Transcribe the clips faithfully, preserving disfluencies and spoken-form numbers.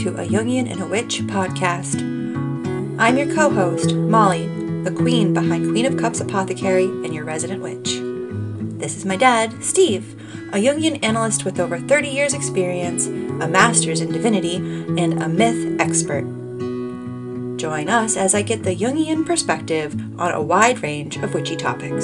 to a Jungian and a Witch podcast. I'm your co-host, Molly, the queen behind Queen of Cups Apothecary and your resident witch. This is my dad, Steve, a Jungian analyst with over thirty years experience, a master's in divinity, and a myth expert. Join us as I get the Jungian perspective on a wide range of witchy topics.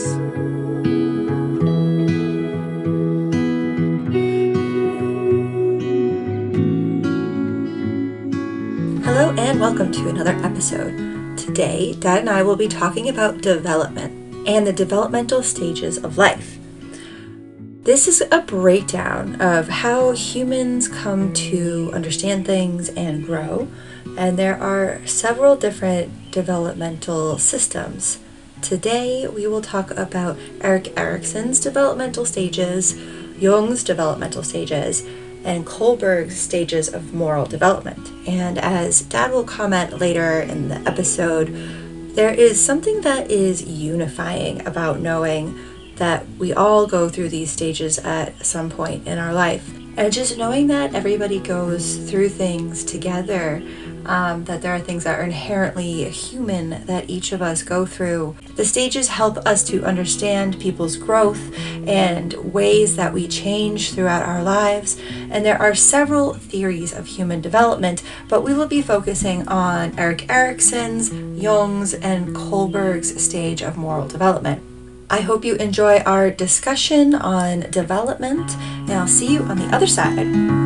Hello and welcome to another episode. Today, Dad and I will be talking about development and the developmental stages of life. This is a breakdown of how humans come to understand things and grow, and there are several different developmental systems. Today, we will talk about Erik Erikson's developmental stages, Jung's developmental stages, and Kohlberg's stages of moral development. And as Dad will comment later in the episode, there is something that is unifying about knowing that we all go through these stages at some point in our life. And just knowing that everybody goes through things together, um, that there are things that are inherently human that each of us go through. The stages help us to understand people's growth and ways that we change throughout our lives. And there are several theories of human development, but we will be focusing on Erik Erikson's, Jung's, and Kohlberg's stage of moral development. I hope you enjoy our discussion on development, and I'll see you on the other side.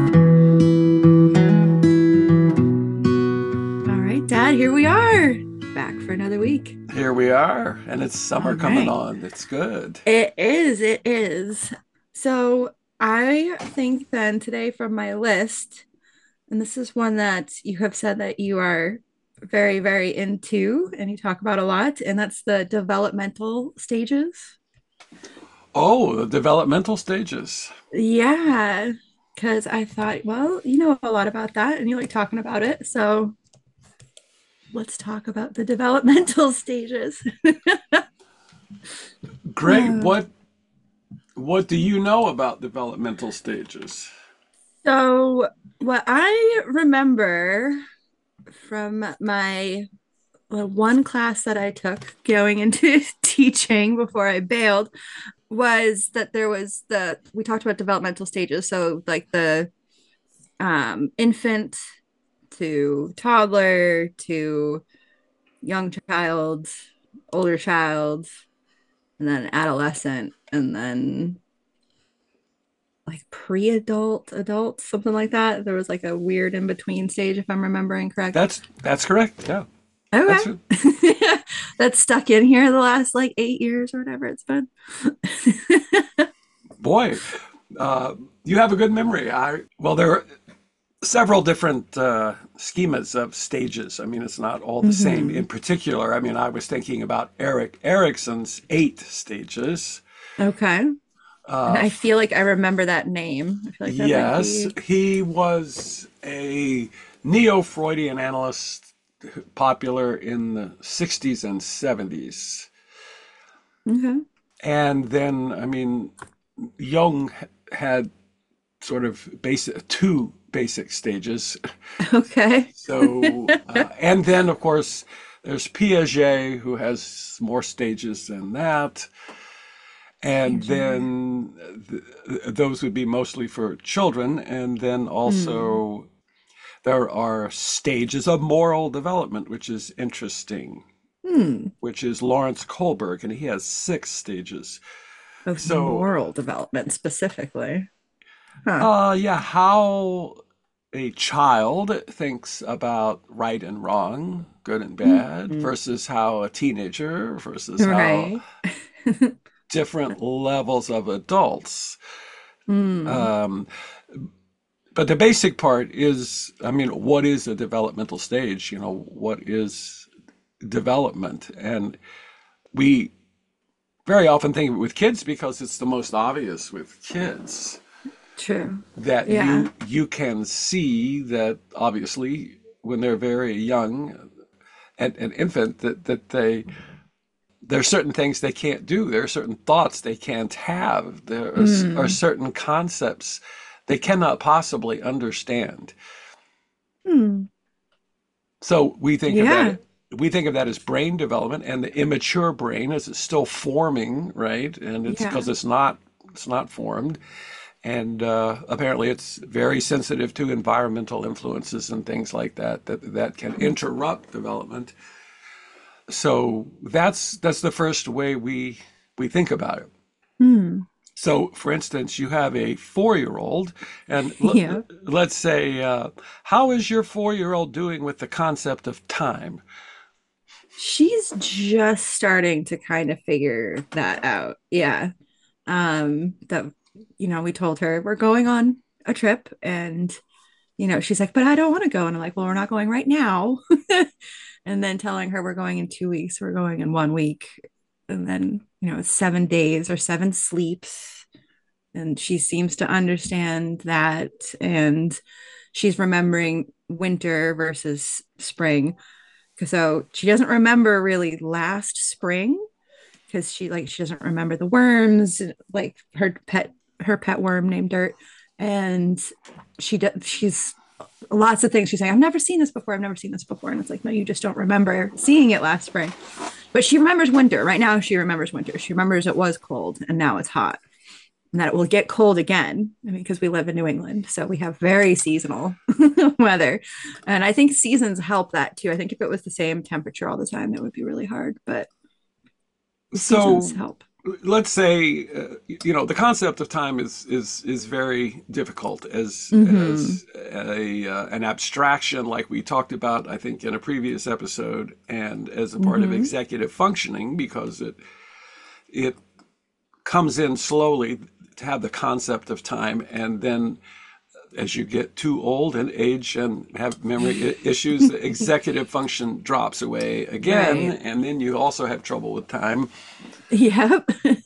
All right, Dad, here we are, back for another week. Here we are, and it's summer All coming right. on. It's good. It is, it is. So I think then today from my list, and this is one that you have said that you are very, very into and you talk about a lot, and that's the developmental stages. Oh, the developmental stages. Yeah, because I thought, well, you know a lot about that and you like talking about it. So let's talk about the developmental stages. Great. Uh, What what do you know about developmental stages? So, what I remember from my well, one class that I took going into teaching before I bailed was that there was the we talked about developmental stages, so like the um, infant to toddler to young child, older child, and then adolescent, and then like pre-adult, adult, something like that. There was like a weird in-between stage, if I'm remembering correct. That's that's correct. Yeah. That's Okay. it. That's stuck in here the last like eight years or whatever it's been. Boy, uh, you have a good memory. I well, there are several different uh, schemas of stages. I mean, it's not all the same. hmm In particular, I mean, I was thinking about Erik Erikson's eight stages. Okay. And Uh, I feel like I remember that name. I feel like that might Yes, be. he was a neo-Freudian analyst popular in the sixties and seventies. Okay. And then, I mean, Jung had sort of basic two basic stages. Okay. So, uh, and then of course, there's Piaget who has more stages than that. And Piaget. then th- those would be mostly for children. And then Hmm. also there are stages of moral development, which is interesting, Hmm. which is Lawrence Kohlberg, and he has six stages. Of So, moral development specifically. Huh. uh, yeah, how a child thinks about right and wrong, good and bad, Mhm. versus how a teenager, versus how Right. different levels of adults. Hmm. Um, but the basic part is, I mean, what is a developmental stage? You know, what is development? And we very often think of it with kids because it's the most obvious with kids True. that Yeah. you you can see that obviously when they're very young and an infant that that they there are certain things they can't do. There are certain thoughts they can't have. There are, are Mm. certain concepts they cannot possibly understand. Hmm. So we think of Yeah. that we think of that as brain development, and the immature brain is still forming, right? And it's Yeah. because it's not it's not formed, and uh, apparently it's very sensitive to environmental influences and things like that that that can interrupt development. So that's that's the first way we we think about it. Hmm. So, for instance, you have a four-year-old, and l- Yeah. let's say, uh, how is your four-year-old doing with the concept of time? She's just starting to kind of figure that out. Yeah. Um, that, you know, we told her we're going on a trip and, you know, she's like, but I don't want to go. And I'm like, well, we're not going right now. And then telling her we're going in two weeks, we're going in one week. And then, you know, it's seven days or seven sleeps. And she seems to understand that. And she's remembering winter versus spring. So she doesn't remember really last spring because she like she doesn't remember the worms, like her pet her pet worm named Dirt, and she does she's lots of things she's saying. I've never seen this before. I've never seen this before, and it's like no, you just don't remember seeing it last spring. But she remembers winter. Right now, she remembers winter. She remembers it was cold and now it's hot, and that it will get cold again. I mean, because we live in New England, so we have very seasonal weather. And I think seasons help that too. I think if it was the same temperature all the time, it would be really hard, but seasons So, help. let's say, uh, you know, the concept of time is is is very difficult as Mm-hmm. as a uh, an abstraction, like we talked about, I think, in a previous episode, and as a part of Mm-hmm. executive functioning, because it it comes in slowly to have the concept of time, and then as you get too old and age and have memory issues, the executive function drops away again, Right. and then you also have trouble with time. Yep.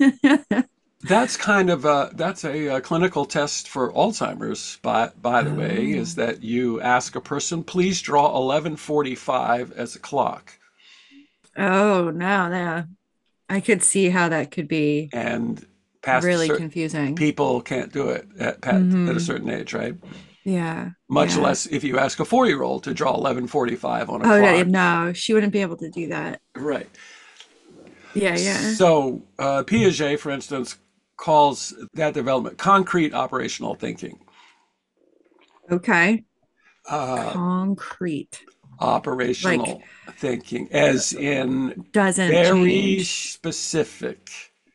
That's kind of a that's a, a clinical test for Alzheimer's. By by the way, Oh. is that you ask a person, please draw eleven forty-five as a clock, Oh, no, no. I could see how that could be and past a really certain confusing. people can't do it at, at a Mm-hmm. certain age, right? Yeah. Much Yeah. less if you ask a four-year-old to draw eleven forty-five on a Oh, no, clock. no, she wouldn't be able to do that. Right. Yeah, yeah. So uh, Piaget, for instance, calls that development concrete operational thinking. Okay. Uh, Concrete. Like operational thinking, as in doesn't very change. specific,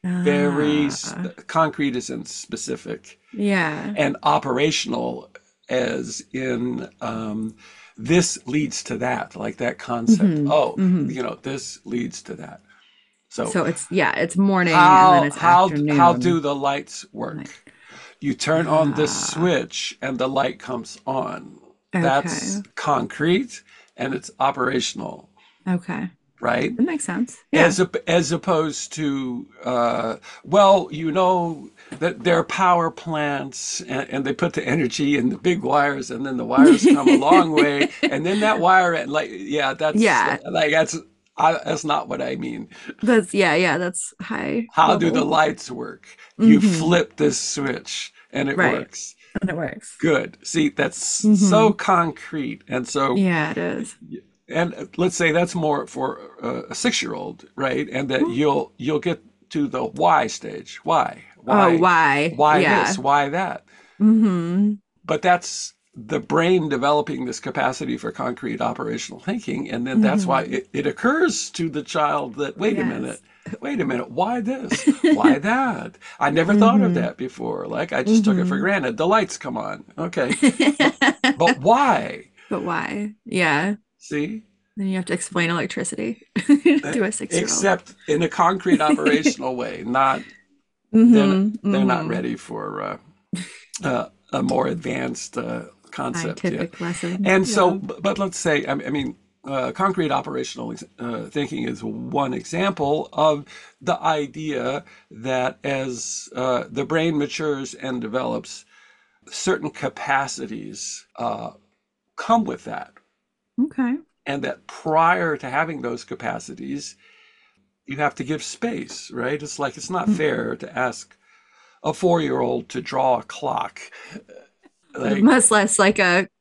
very Ah, sp- concrete is in specific, yeah. and operational as in um, this leads to that, like that concept. Mm-hmm. Oh, Mm-hmm. you know, this leads to that. So So it's yeah, it's morning and then how it's how how do afternoon. the lights Like, work? You turn on this ah, switch and the light comes on. That's okay. concrete and it's operational, Okay. right? That makes sense. Yeah. As a, as opposed to, uh, well, you know that there are power plants, and, and they put the energy in the big wires, and then the wires come a long way, and then that wire, and like, yeah, that's Yeah. like that's I, that's not what I mean. That's yeah, yeah, that's high How do the level. lights work? You Mm-hmm. flip this switch, and it Right. works. And it works. Good. See, that's so Mm-hmm. concrete, and so Yeah, it is. and let's say that's more for a, a six-year-old, right? And that you'll you'll get to the why stage. Why? Oh, Why? why? Why this? Yeah. Why that? Mm-hmm. But that's the brain developing this capacity for concrete operational thinking, and then that's why Mm-hmm. it, it occurs to the child that wait a minute, Yes. wait a minute, why this? Why that? I never thought of Mm-hmm. that before. Like I just took it for Mm-hmm. granted. The lights come on. Okay. But but why? But why? Yeah. See? Then you have to explain electricity to a six-year-old. Except in a concrete operational way. Not they're Mm-hmm. they're not Mm-hmm. ready for uh, uh, a more advanced uh, concept yet. Scientific lesson. And so, Yeah. but let's say, I mean, uh, concrete operational uh, thinking is one example of the idea that as uh, the brain matures and develops, certain capacities uh, come with that. Okay. And that prior to having those capacities, you have to give space, right? It's like it's not Mm. fair to ask a four year old to draw a clock. Like, Much less like a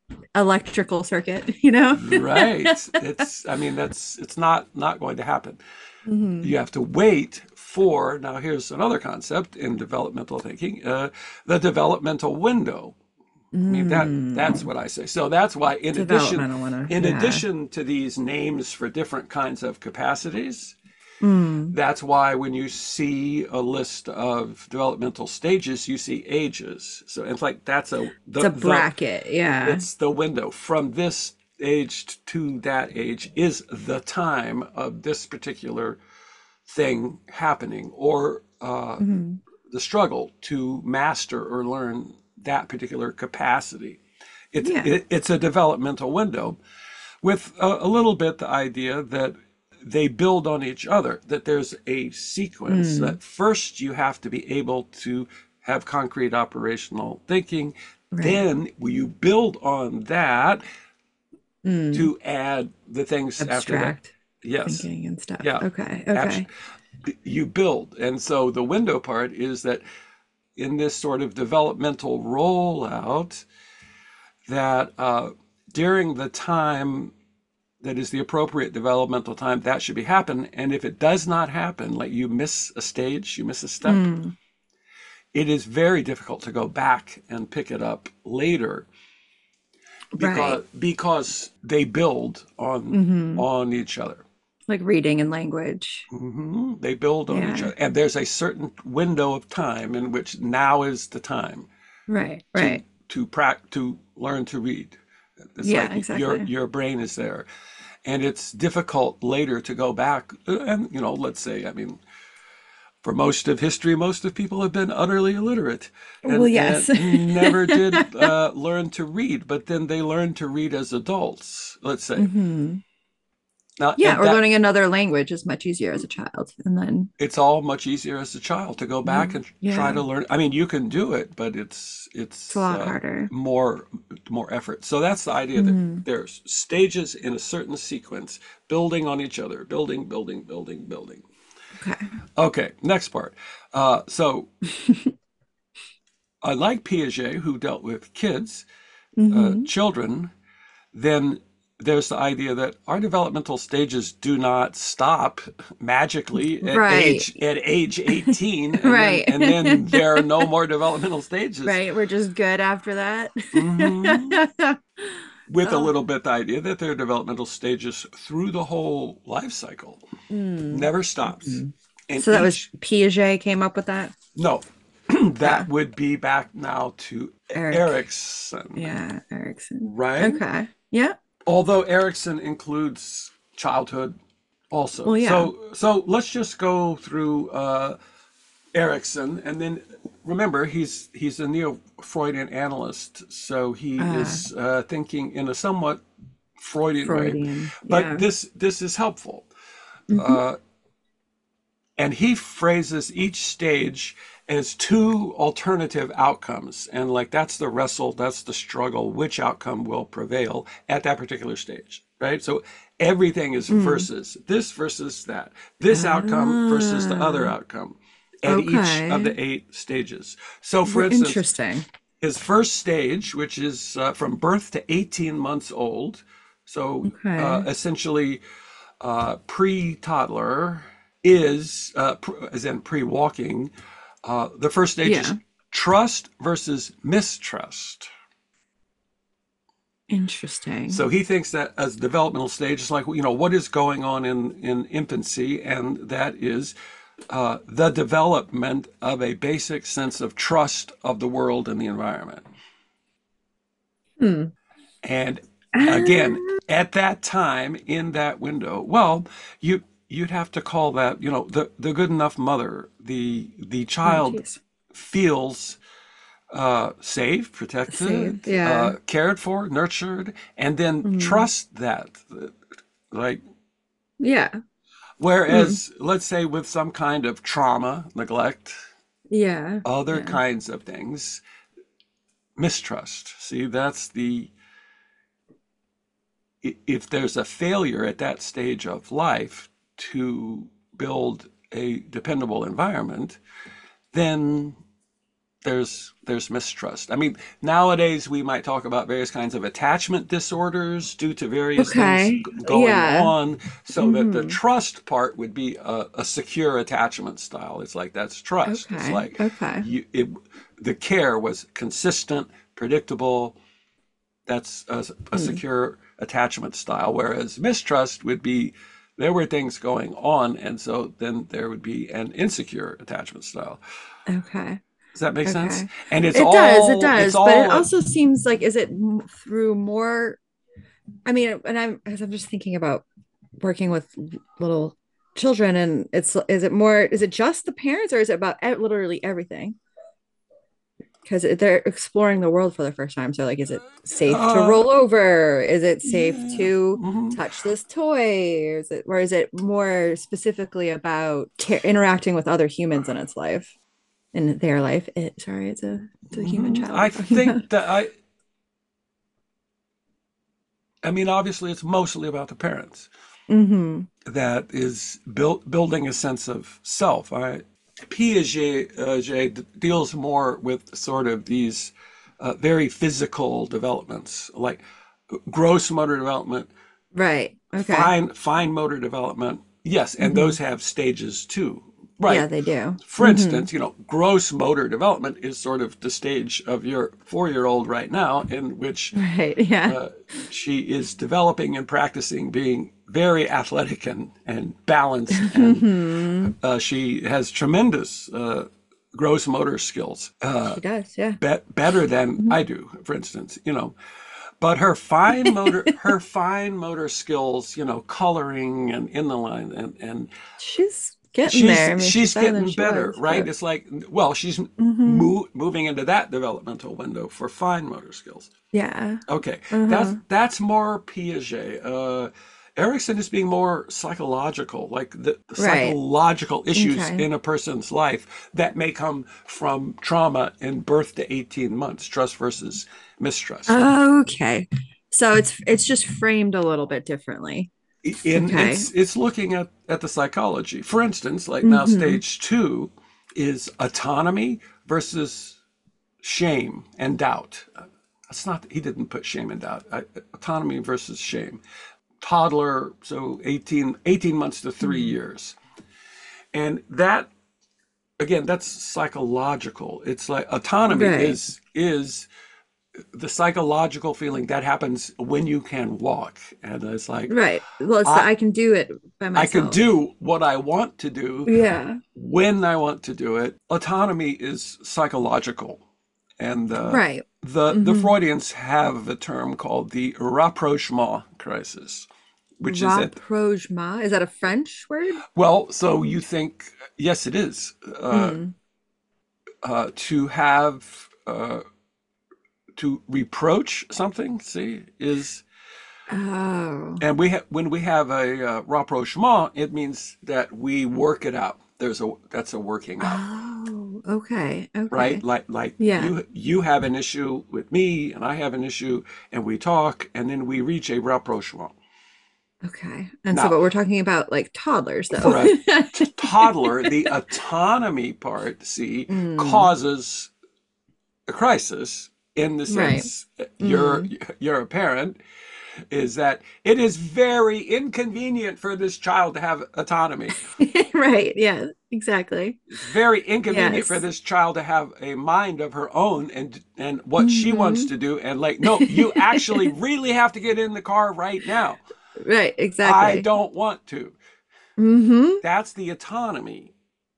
electrical circuit, you know? Right. It's, I mean, that's, it's not, not going to happen. Hmm. You have to wait for, now here's another concept in developmental thinking, uh, the developmental window. I mean, that that's Mm. what I say. So that's why in addition, Developmental winner. in Yeah. addition to these names for different kinds of capacities, Mm. that's why when you see a list of developmental stages, you see ages. So it's like that's a It's the a the bracket. Yeah. it's the window from this age to that age is the time of this particular thing happening, or uh, Hmm. the struggle to master or learn that particular capacity. It's Yeah. it, it's a developmental window with a, a little bit the idea that they build on each other, that there's a sequence Mm. that first you have to be able to have concrete operational thinking. Right. Then you build on that Mm. to add the things after that. Abstract Yes. thinking and stuff. Yeah. Okay. Abs- Okay. you build. And so the window part is that in this sort of developmental rollout, that uh, during the time that is the appropriate developmental time, that should be happen. And if it does not happen, like you miss a stage, you miss a step, Mm. it is very difficult to go back and pick it up later because Right. because they build on Hmm. on each other. Like reading and language. Hmm. They build on each Yeah. other, and there's a certain window of time in which now is the time Right. to Right. to prac to learn to read. It's Yeah, like your exactly. your brain is there, and it's difficult later to go back. uh, And you know, let's say, I mean, for most of history, most of people have been utterly illiterate Well, and yes. and never did uh, learn to read. But then they learned to read as adults. Let's say Hmm. now, Yeah, and or that learning another language is much easier as a child. And then, it's all much easier as a child to go back mm, and try yeah, to learn. I mean, you can do it, but it's it's a it's lot uh, harder. more more effort. So that's the idea that Hmm. there's stages in a certain sequence, building on each other, building, building, building, building. Okay. Okay, next part. Uh, so unlike Piaget, who dealt with kids, uh, Hmm. children, then there's the idea that our developmental stages do not stop magically at Right. age at age eighteen, and then Right. and then there are no more developmental stages. Right. We're just good after that. Hmm. With a Oh. little bit the idea that there are developmental stages through the whole life cycle, Mm. never stops. Mhm. And So that was each, Piaget came up with that? no, that Ah, would be back now to Eric. Erickson, Yeah, Erickson. right? Okay. Yeah. Although Erickson includes childhood also. Well, yeah. So so let's just go through uh, Erickson, and then remember he's he's a neo-Freudian analyst, so he Uh, is uh, thinking in a somewhat Freudian way. Freudian. But Yeah. this this is helpful, Hmm. and he phrases each stage as two alternative outcomes, and like that's the wrestle, that's the struggle, which outcome will prevail at that particular stage, right? So everything is Mm. versus this versus that, this outcome versus the other Ah, outcome at each of okay. the eight stages. So for We're instance, interesting. his first stage, which is uh, from birth to eighteen months old, so uh, Okay. essentially uh, pre-toddler, is uh, pr- as in pre-walking. Uh, the first stage is Yeah. trust versus mistrust. Interesting. So he thinks that as developmental stage is like, you know, what is going on in, in infancy, and that is uh, the development of a basic sense of trust of the world and the environment. Hmm. And again, Ah, at that time in that window, well, you you'd have to call that, you know, the the good enough mother. The the oh, child geez. feels uh, safe, Save. protected, uh, Yeah. cared for, nurtured, and then Mm. trust that. Like, Yeah. Mm. whereas, let's say with some kind of trauma, neglect, Yeah. other Yeah. kinds of things, mistrust. See, that's the, if there's a failure at that stage of life to build a dependable environment, then there's there's mistrust. I mean, nowadays we might talk about various kinds of attachment disorders due to various things Okay. g- going Yeah. on. So that the Hmm. trust part would be a, a secure attachment style. It's like that's trust. It's Okay. like Okay. you it the care was consistent, predictable. That's a, a Hmm. secure attachment style. Whereas mistrust would be there were things going on, and so then there would be an insecure attachment style. Okay. Does that make sense? Okay. And it's It does. It all it's does. But it all also seems like, is it m- through more? I mean, and I'm as I'm just thinking about working with little children, and it's is it more? Is it just the parents, or is it about e- literally everything? Because they're exploring the world for the first time. So, like, is it safe to uh roll over? Is it safe yeah. to Hmm. touch this toy? Or is it, or is it more specifically about ca- interacting with other humans in its life, in their life? It, sorry, it's a it's a human Hmm. child I we're talking about. think that I I mean obviously it's mostly about the parents Mm-hmm. that is built building a sense of self. I Piaget uh, J- deals more with sort of these uh, very physical developments like gross motor development, Right. Okay. fine fine motor development. Yes, and Mm-hmm. those have stages too. Yeah, Right. they do. For Mm-hmm. instance, you know, gross motor development is sort of the stage of your four-year-old right now in which Right. Yeah. uh, she is developing and practicing being very athletic and, and balanced, and Mm-hmm. uh, she has tremendous uh, gross motor skills, uh, She does. Yeah. be- better than Mhm. I do, for instance, you know. But her fine motor, her fine motor skills, you know, coloring and in the line, and and She's getting she's there. I mean, she's she's better than getting she better, was, right? but It's like, well, she's hmm mo- moving into that developmental window for fine motor skills. yeah. Okay, that's Uh-huh. that's more Piaget. Uh, Erickson is being more psychological, like the, the Right. psychological issues Okay. in a person's life that may come from trauma in birth to eighteen months, trust versus mistrust. Okay. So it's it's just framed a little bit differently. In Okay. it's it's looking at at the psychology. For instance, like now Hmm. stage two is autonomy versus shame and doubt. That's not he didn't put shame and doubt. I, autonomy versus shame. Toddler, so eighteen eighteen months to three Hmm. years. And that again, that's psychological. It's like autonomy Right. is is the psychological feeling that happens when you can walk. And it's like Right. Well, it's the I I can do it by I can myself. do what I want to do Yeah. when I want to do it. Autonomy is psychological. And uh, Right. the the Hmm. Freudians have a term called the rapprochement crisis, which is at Rapprochement. Is that a French word? well, so you think yes, it is uh, Mm. uh, to have uh, to reproach something. See, is Oh. and we ha- when we have a uh, rapprochement, it means that we work it out. There's a that's a working out, Oh. Okay. right? Okay. Like like Yeah. you you have an issue with me, and I have an issue, and we talk, and then we reach a rapprochement. Okay. And so, Now, but we're talking about like toddlers, though. for a t- toddler, the autonomy part, see, Mm. causes a crisis in the Right. sense you're Mm. you're a parent is that it is very inconvenient for this child to have autonomy. Right. Yeah. Exactly. It's very inconvenient for Yes. this child to have a mind of her own and and what she wants Hmm. to do and like no, you actually really have to get in the car right now. Right. I Exactly. don't want to. Hmm. That's the autonomy.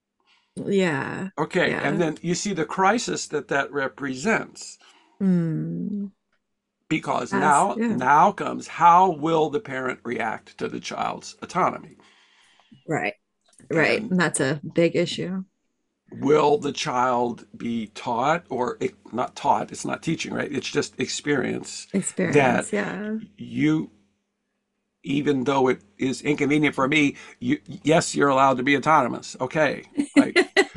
Yeah. Okay, and Yeah. then you see the crisis that that represents Mm. because That's now yeah. now comes how will the parent react to the child's autonomy? Right. Right. And And that's a big issue. will the child be taught or it, not taught, it's not teaching, right? It's just experience that Experience. Yeah. you even though it is inconvenient for me, you yes, you're allowed to be autonomous. Okay. Like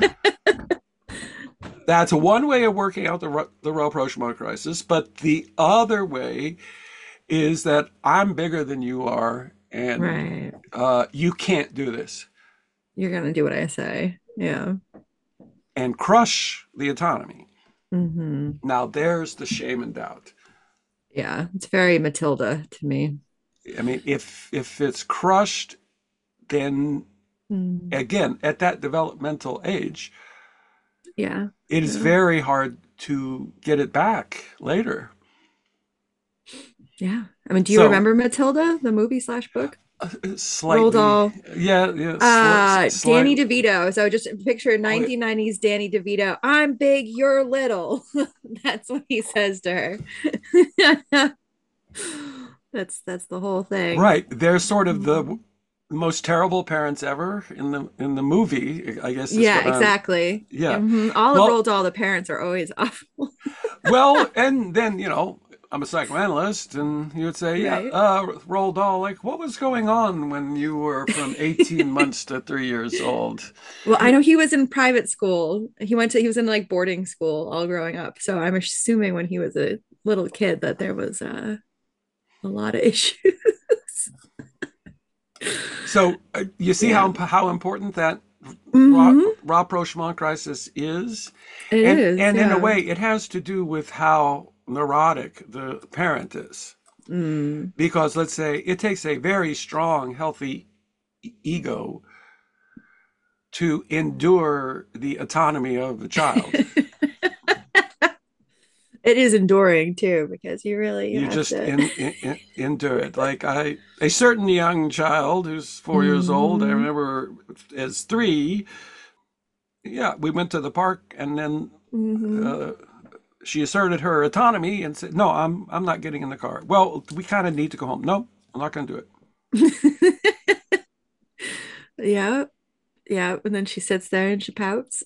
that's one way of working out the the rapprochement crisis, but the other way is that I'm bigger than you are, and Right. uh, you can't do this, You're gonna do what I say. Yeah. and crush the autonomy. Hmm. Now there's the shame and doubt. Yeah, it's very Matilda to me. I mean, if if it's crushed, then Mm. again, at that developmental age, Yeah. it is Yeah. very hard to get it back later. Yeah. I mean, do you So remember Matilda, the movie slash book? uh, Roald slightly, Dahl. yeah, yeah, sli- Uh, Danny slightly. DeVito. So just picture Oh, yeah. nineteen nineties Danny DeVito. I'm big, you're little. That's what he says to her. That's that's the whole thing. Right. They're sort of the Mhm. most terrible parents ever in the in the movie, I guess is Yeah, what I'm. exactly. Yeah. Mhm. All of Well, Roald Dahl, the parents are always awful. well, and then, you know, I'm a psychoanalyst, and you would say, yeah, Right. uh, Roald Dahl, like, what was going on when you were from eighteen months to three years old? Well, I know he was in private school. He went to he was in like boarding school all growing up. So I'm assuming when he was a little kid that there was uh, a lot of issues. So uh, you see Yeah. how how important that ra- Hmm. rapprochement crisis is, It and is, and in a yeah. way, it has to do with how neurotic the parent is. Mm. Because let's say it takes a very strong, healthy e- ego to endure the autonomy of the child. It is enduring too, because you really You have just to. in, in, in- endure it. Like I, a certain young child who's four years old, I Hmm. remember as three. Yeah, we went to the park, and then Hmm. uh, she asserted her autonomy and said, "No, I'm I'm not getting in the car." Well, we kind of need to go home. No, I'm not going to do it. Yeah, yeah. And then she sits there and she pouts.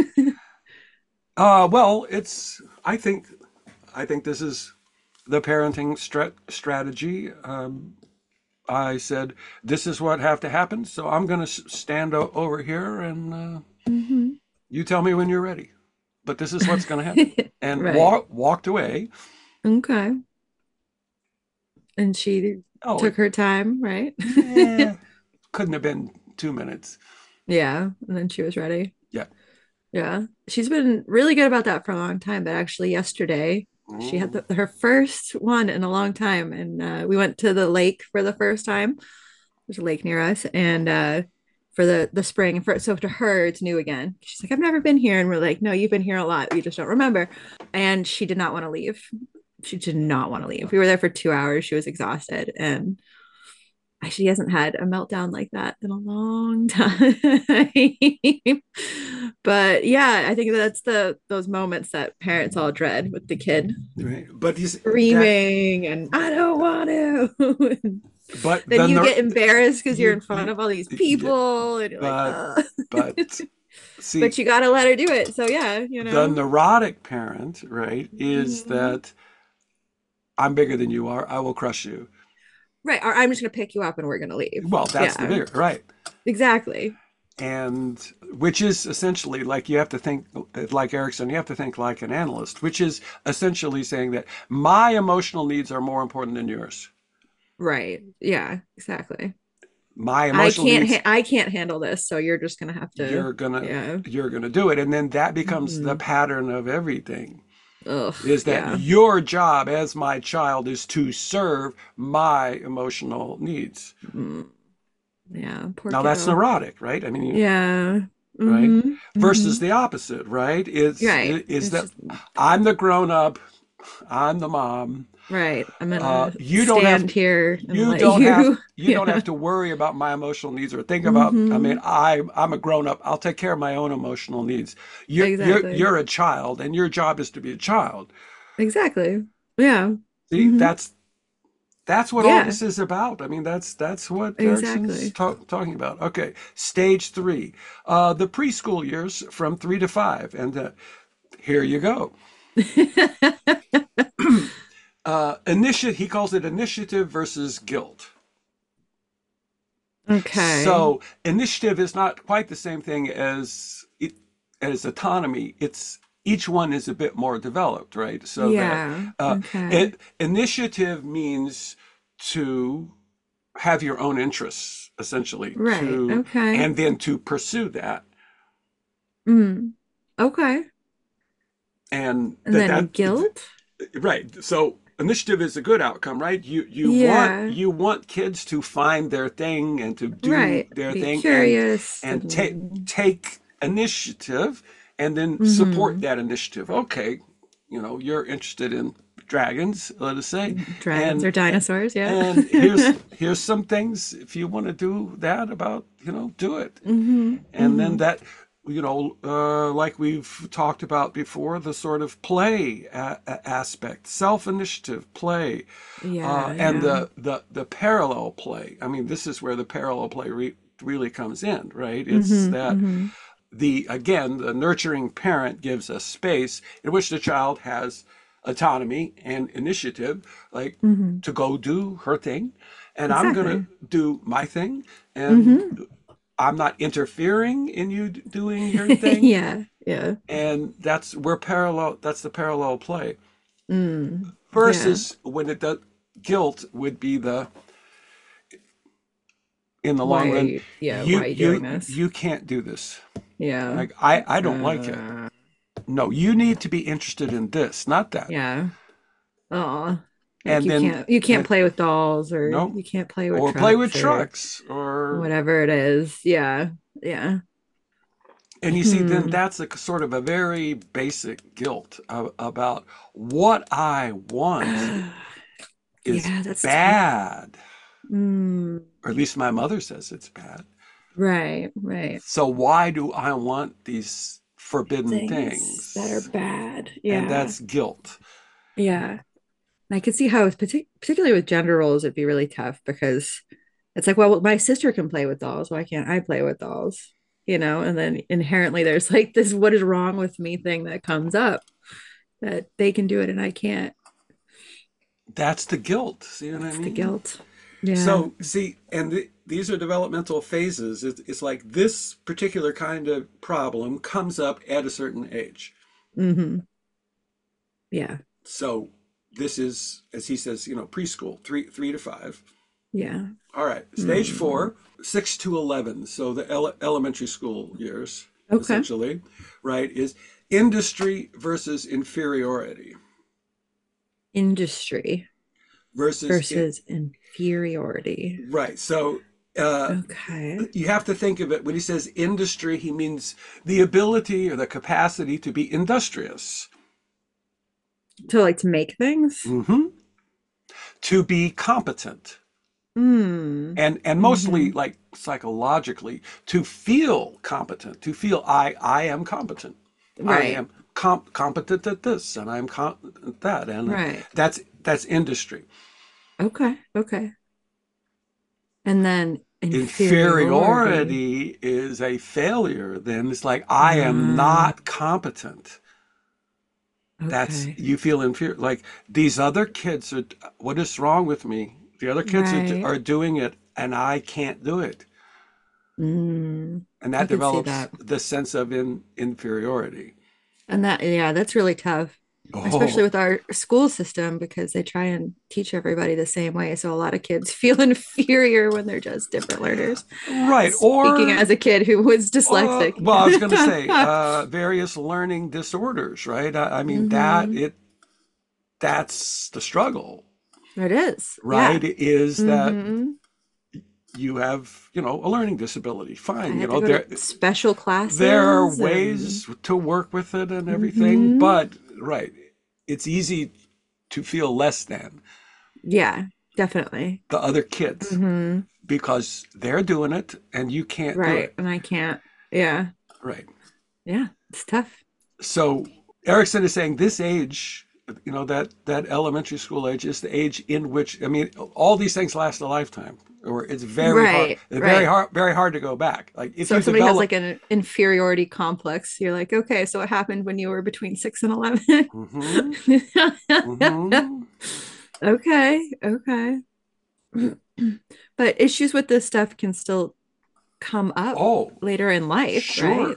Uh, well, it's. I think I think this is the parenting strat- strategy. Um, I said, "This is what have to happen." So I'm going to stand o- over here, and uh, Hmm. you tell me when you're ready. But this is what's going to happen. And Right. walk walked away. Okay. And she Oh, took her time, right? yeah, couldn't have been two minutes. Yeah. And then she was ready. Yeah. Yeah. She's been really good about that for a long time. But actually, yesterday, she had Mm. the, her first one in a long time. And uh, we went to the lake for the first time. There's a lake near us. And uh, for the, the spring, for, so to her, it's new again. She's like, I've never been here. And we're like, no, you've been here a lot. You just don't remember. And she did not want to leave. She did not want to leave. We were there for two hours. She was exhausted. And she hasn't had a meltdown like that in a long time. But yeah, I think that's the those moments that parents all dread with the kid Right. But you see, that. screaming and I don't want to. But Then then you the get embarrassed because you're you in front you of all these yeah, people and you're like, but oh. but But see, you gotta let her do it. So yeah, you the know. neurotic parent, right, is Mhm. that I'm bigger than you are. I will crush you. Right. Or I'm just gonna pick you up and we're gonna leave. Well, that's the Yeah, bigger, right? exactly. And which is essentially like you have to think like Erickson, you have to think like an analyst, which is essentially saying that my emotional needs are more important than yours. Right. Yeah, exactly. My I emotional can't needs, ha- I can't handle this, so you're just gonna have to, you're gonna yeah. you're gonna do it. And then that becomes the Hmm. pattern of everything. Ugh, Is that yeah. your job as my child is to serve my emotional needs. Mm, yeah, poor Now that's kiddo. neurotic, right? I mean, Yeah. right? Mm-hmm. Mm-hmm. Versus the opposite, right? Is Right. is It's that just I'm the grown up, I'm the mom. right. I'm Uh, gonna you don't have stand here and you let don't have you. you don't Yeah. have to worry about my emotional needs or think about. I mean, Mm-hmm. I I'm a grown up. I'll take care of my own emotional needs. You're you're Exactly. you're a child, and your job is to be a child. Exactly. Yeah. See, Mm-hmm. that's that's what all Yeah. this is about. I mean, that's that's what Erickson's Exactly. ta- talking about. Okay, stage three, uh, the preschool years from three to five, and uh, here you go. Uh, initiative. He calls it initiative versus guilt. Okay. So initiative is not quite the same thing as it, as autonomy. It's each one is a bit more developed, right? So that Yeah. uh, Okay. it, initiative means to have your own interests essentially Right. to Okay. and then to pursue that. Mm. Okay. and And that then that guilt. right. So initiative is a good outcome, right? You you want Yeah. you want kids to find their thing and to do Right. their Be thing and curious and take and take initiative and then support hmm that initiative. Okay, you know, you're interested in dragons, let us say, dragons and or dinosaurs. Yeah. and here's here's some things if you want to do that about, you know, do it. hmm And then hmm that, you know, uh, like we've talked about before, the sort of play a- a- aspect, self-initiative play, uh, Yeah. and Yeah. the, the the parallel play. I mean, this is where the parallel play re- really comes in, right? It's hmm that hmm the again the nurturing parent gives a space in which the child has autonomy and initiative, like hmm to go do her thing, and I'm going to Exactly. do my thing, and hmm I'm not interfering in you doing your thing. Yeah. Yeah. And that's where parallel that's the parallel play Mm. Yeah. versus when it does guilt would be the in the Why long are run, you? Yeah. Why you are you doing you this? you can't do this. Yeah. Like I I don't like it. Uh, No, you need to be interested in this, not that. yeah. Oh, like And you then can't you can't and play with dolls or no, you can't play with or play with trucks or trucks or whatever it is. Yeah. Yeah. and you see then Hmm. that's a sort of a very basic guilt of, about what I want is Yeah, that's tough. bad, Mm. or at least my mother says it's bad. Right, right. So why do I want these forbidden Things that are things? bad. And Yeah. that's guilt. Yeah. And I could see how, partic- particularly with gender roles, it'd be really tough because it's like, well, my sister can play with dolls. Why can't I play with dolls? You know, and then inherently there's like this what is wrong with me thing that comes up that they can do it and I can't. That's the guilt. See what I That's the mean? guilt. Yeah. So, see, and th- these are developmental phases. It's, it's like this particular kind of problem comes up at a certain age. hmm Yeah. So, this is, as he says, you know, preschool, three, three to five. Yeah. All right, stage Mm. four, six to eleven. So the ele- elementary school years, Okay. essentially, right, is industry versus inferiority Industry versus it. versus inferiority. Right. So uh, Okay. you have to think of it when he says industry, he means the ability or the capacity to be industrious, To like to make things. hmm to be competent, Mm. and and mostly hmm like psychologically to feel competent, to feel I I am competent. I Right. am comp- competent at this, and I'm competent at that, and Right. that's that's industry. Okay. Okay. And then inferiority. Inferiority is a failure. Then it's like I am Uh, not competent. That's okay. you feel inferior. Like these other kids are. What is wrong with me? The other kids are Right. are doing it, and I can't do it, Mm. and I that could see develops that. the sense of in, inferiority. And that, yeah, that's really tough, especially Oh, with our school system because they try and teach everybody the same way. So a lot of kids feel inferior when they're just different learners. right. Speaking Or as a kid who was Uh, dyslexic. well, I was going to say uh, various learning disorders, right? I, I mean that hmm it that's the struggle, It is. right? Yeah. Is that hmm you have, you know, a learning disability. I Fine, you had to know, go to there special there are classes and ways to work with it and everything, hmm but right, it's easy to feel less than yeah, definitely. the other kids hmm because they're doing it and you can't do Right. it, And I can't. Yeah. right? Yeah. It's tough. So Erickson is saying this age, you know, that that elementary school age is the age in which I mean, all these things last a lifetime, or it's very hard, Right. very Right. hard, very hard to go back. Like if So you if somebody has like develop, an inferiority complex, you're like, okay, so what happened when you were between six and eleven? hmm hmm Okay, okay. But issues with this stuff can still come up oh, later in life, sure, right?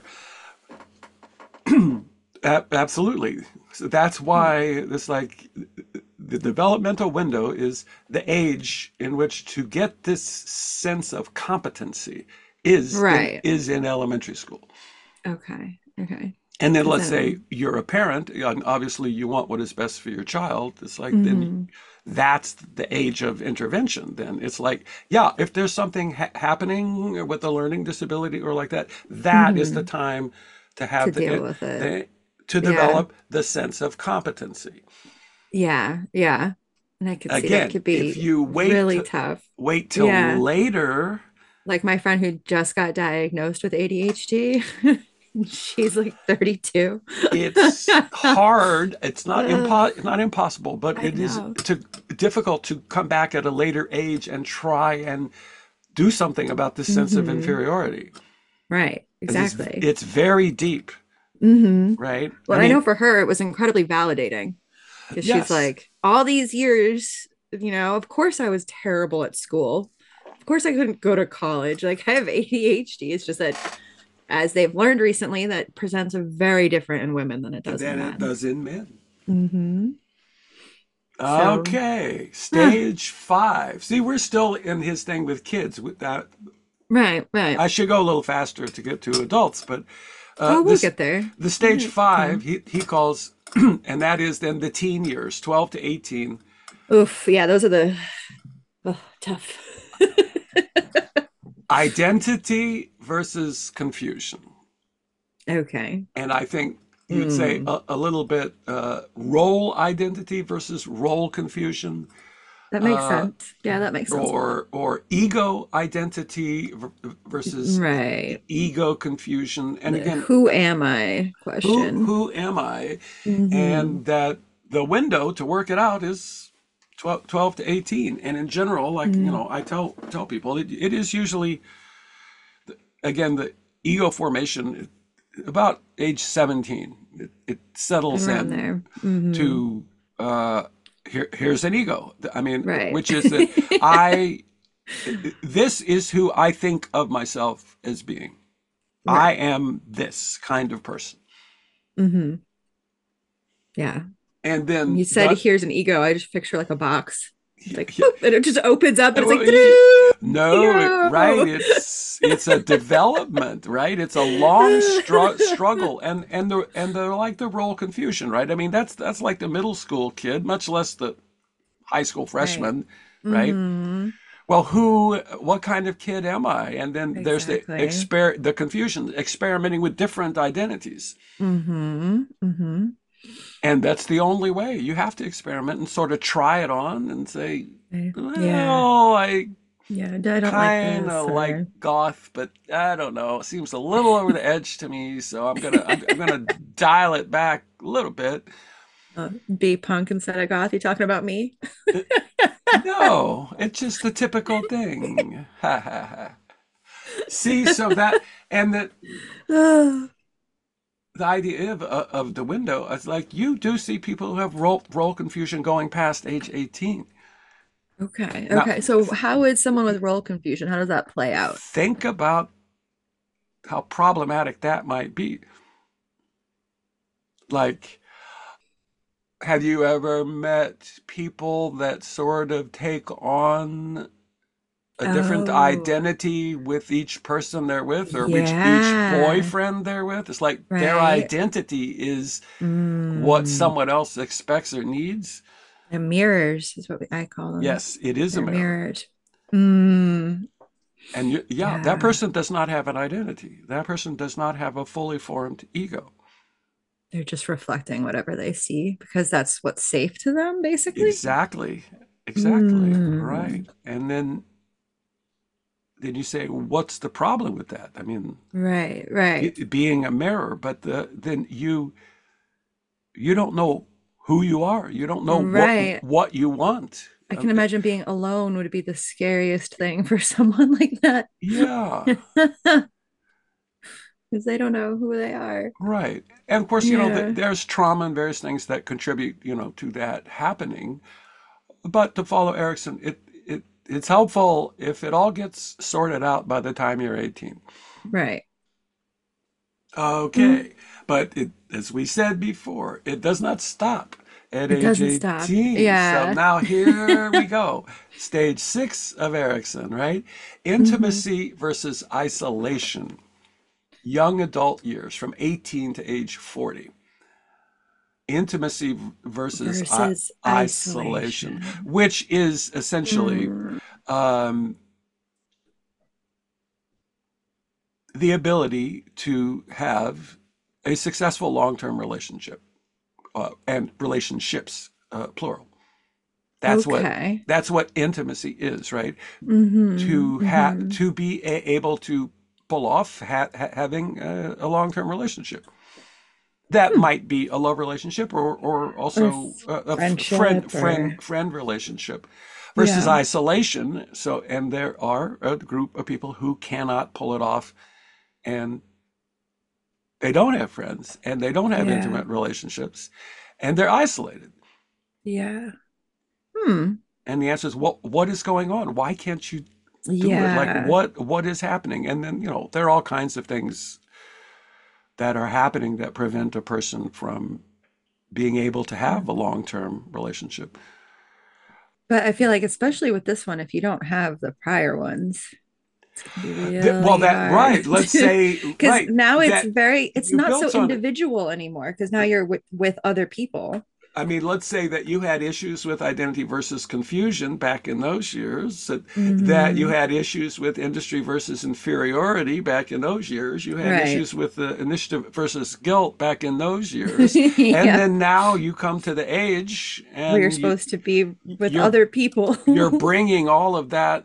A- absolutely. So that's why this like the developmental window is the age in which to get this sense of competency is in Right. is in elementary school. Okay. Okay. And then Because let's say then, you're a parent, and obviously you want what is best for your child. It's like then hmm that's the age of intervention. Then it's like, yeah, if there's something ha- happening with a learning disability or like that, that is the hmm time to to have deal the with it. the to Yeah. develop the sense of competency. Yeah. Yeah. And I could see that Again, could if be you wait really to, tough. wait till Yeah. later, Like my friend who just got diagnosed with A D H D. She's like thirty-two. it's hard. It's not Ugh, impo- not impossible, but I it is know. to, difficult to come back at a later age and try and do something about this sense of Hmm inferiority. Right. Because it's Exactly. it's very deep, Hmm right? I Well, I know mean, for her, it was incredibly validating because she's yes, like, all these years, you know, of course I was terrible at school. Of course I couldn't go to college. Like I have A D H D. It's just that as they've learned recently, that presents very different in women than it does in than it men. does in men. Hmm So, Okay, ah, stage five. See, we're still in his thing with kids. With that, right, right. I should go a little faster to get to adults, but uh, Oh, we'll this get there. the We stage got five time. he he calls, and that is then the teen years, twelve to eighteen. Oof, yeah, those are the oh, tough. Identity versus confusion. Okay. And I think you'd say Mm, a, a little bit uh, role identity versus role confusion, that makes uh, sense. Yeah, that makes sense. or or ego identity versus Right. ego confusion. And The again, who am I who question. who am I? Hmm And that the window to work it out is twelve, twelve to eighteen. And in general, like you mm know, I tell tell people it, it is usually, again, the ego formation about age seventeen. It, it settles Around in there. Hmm to uh, here, here's an ego. I mean, Right. which is that I, this is who I think of myself as being. I Right. am this kind of person. hmm Yeah. And You then said the, here's an ego. I just picture like a box. It's yeah, like yeah, boop, and it just opens up and it's like well, "Ta-doo! no, it- right? Ego. It's it's a development, right? It's a long str- struggle, and and the and the like the role confusion, right? I mean, that's that's like the middle school kid, much less the high school Right. freshman, right? hmm Well, who, what kind of kid am I? And then there's the Exactly. exper the confusion, experimenting with different identities. hmm hmm And that's the only way. You have to experiment and sort of try it on and say, Yeah. well, I Yeah. I don't like kind this of like or goth, but I don't know. It seems a little over the edge to me, so I'm gonna I'm, I'm gonna dial it back a little bit. uh, be punk instead of goth. You talking about me? Uh, No, it's just the typical thing. Ha ha ha. See, so that and that Oh, the idea of, uh, of the window, it's like you do see people who have role, role confusion going past age eighteen. okay. Now, Okay. So how is someone with role confusion? How does that play out? think about how problematic that might be. Like, have you ever met people that sort of take on a different Oh, identity with each person they're with, or each each yeah. boyfriend they're with? It's like their Right. identity is what Mm. someone else expects or needs. The mirrors is what we, I call them. Yes, it is a They're mirror. mirrors. Mm. And you, yeah, that Yeah. person does not have an identity. That person does not have a fully formed ego. They're just reflecting whatever they see because that's what's safe to them, basically. Exactly. Exactly. Mm. Right. And then then you say, what's the problem with that? I mean, Right, right, it, being a mirror, but the, then you you don't know who you are. You don't know what right. what you want. I Uh, can imagine being alone would be the scariest thing for someone like that. yeah. Because they don't know who they are. Right. And of course, you know, th Yeah. there's trauma and various things that contribute, you know, to that happening. But to follow Erickson, it it it's helpful if it all gets sorted out by the time you're eighteen. Right. Mm. Okay. But it, as we said before, it does not stop at It age doesn't stop. eighteen. So Yeah. now here we go. Stage six of Erickson, right? hmm Intimacy versus isolation. young adult years from eighteen to age forty. Intimacy versus I- Versus isolation, isolation. which is essentially Mm, um, the ability to have a successful long-term relationship uh, and relationships, uh, plural. That's what okay. that's what intimacy is, right? Mm-hmm. To have Mm-hmm. to be a- able to pull off ha- ha- having a, a long-term relationship. That Hmm. might be a love relationship or or Or also f- a, a f- friend friendship or friend friend relationship versus yeah. isolation. So, and there are a group of people who cannot pull it off, and they don't have friends and they don't have Yeah. intimate relationships, and they're isolated. Yeah. Hmm. And the answer is, what what is going on? Why can't you do it? Like, Yeah. what what is happening? And then, you know, there are all kinds of things that are happening that prevent a person from being able to have a long-term relationship. But I feel like especially with this one, if you don't have the prior ones, it's gonna be Th- well, really that hard. right. Let's say Because right now it's that very, it's you not so built on it. individual anymore. Because now you're with with other people. I mean, let's say that you had issues with identity versus confusion back in those years, that, that you Hmm. had issues with industry versus inferiority back in those years, you had Right. issues with the initiative versus guilt back in those years, and Yeah. then now you come to the age Where you're and you, supposed to be with you're other people. you're bringing all of that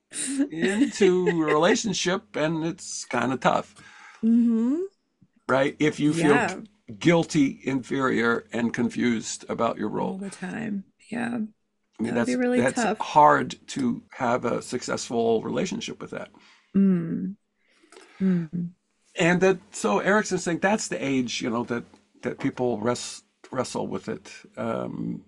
into a relationship, and it's kind of tough, Hmm. right? If you feel Yeah. guilty, inferior, and confused about your All role. the time. Yeah. I mean, That would be that's really that's tough. hard to have a successful relationship with that. Mm. Mm. And that, so Erickson's saying that's the age, you know, that that people rest, wrestle with it. Um,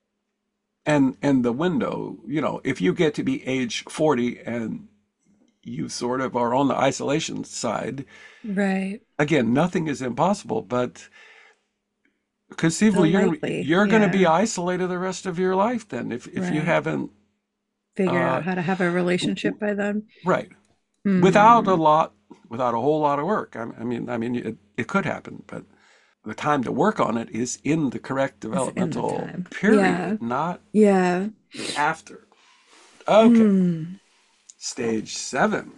and and the window, you know, if you get to be age forty and you sort of are on the isolation side, Right. again, nothing is impossible, but The conceivably you're likely. you're going to be Yeah. isolated the rest of your life then if if you Right. haven't Figure uh out how to have a relationship by then. right, without a Hmm. lot, without a whole lot of work. I, I mean, I mean, it, it could happen, but the time to work on it is in the correct It's in the developmental time. Yeah. period, not Yeah. after. Okay, Hmm. stage seven,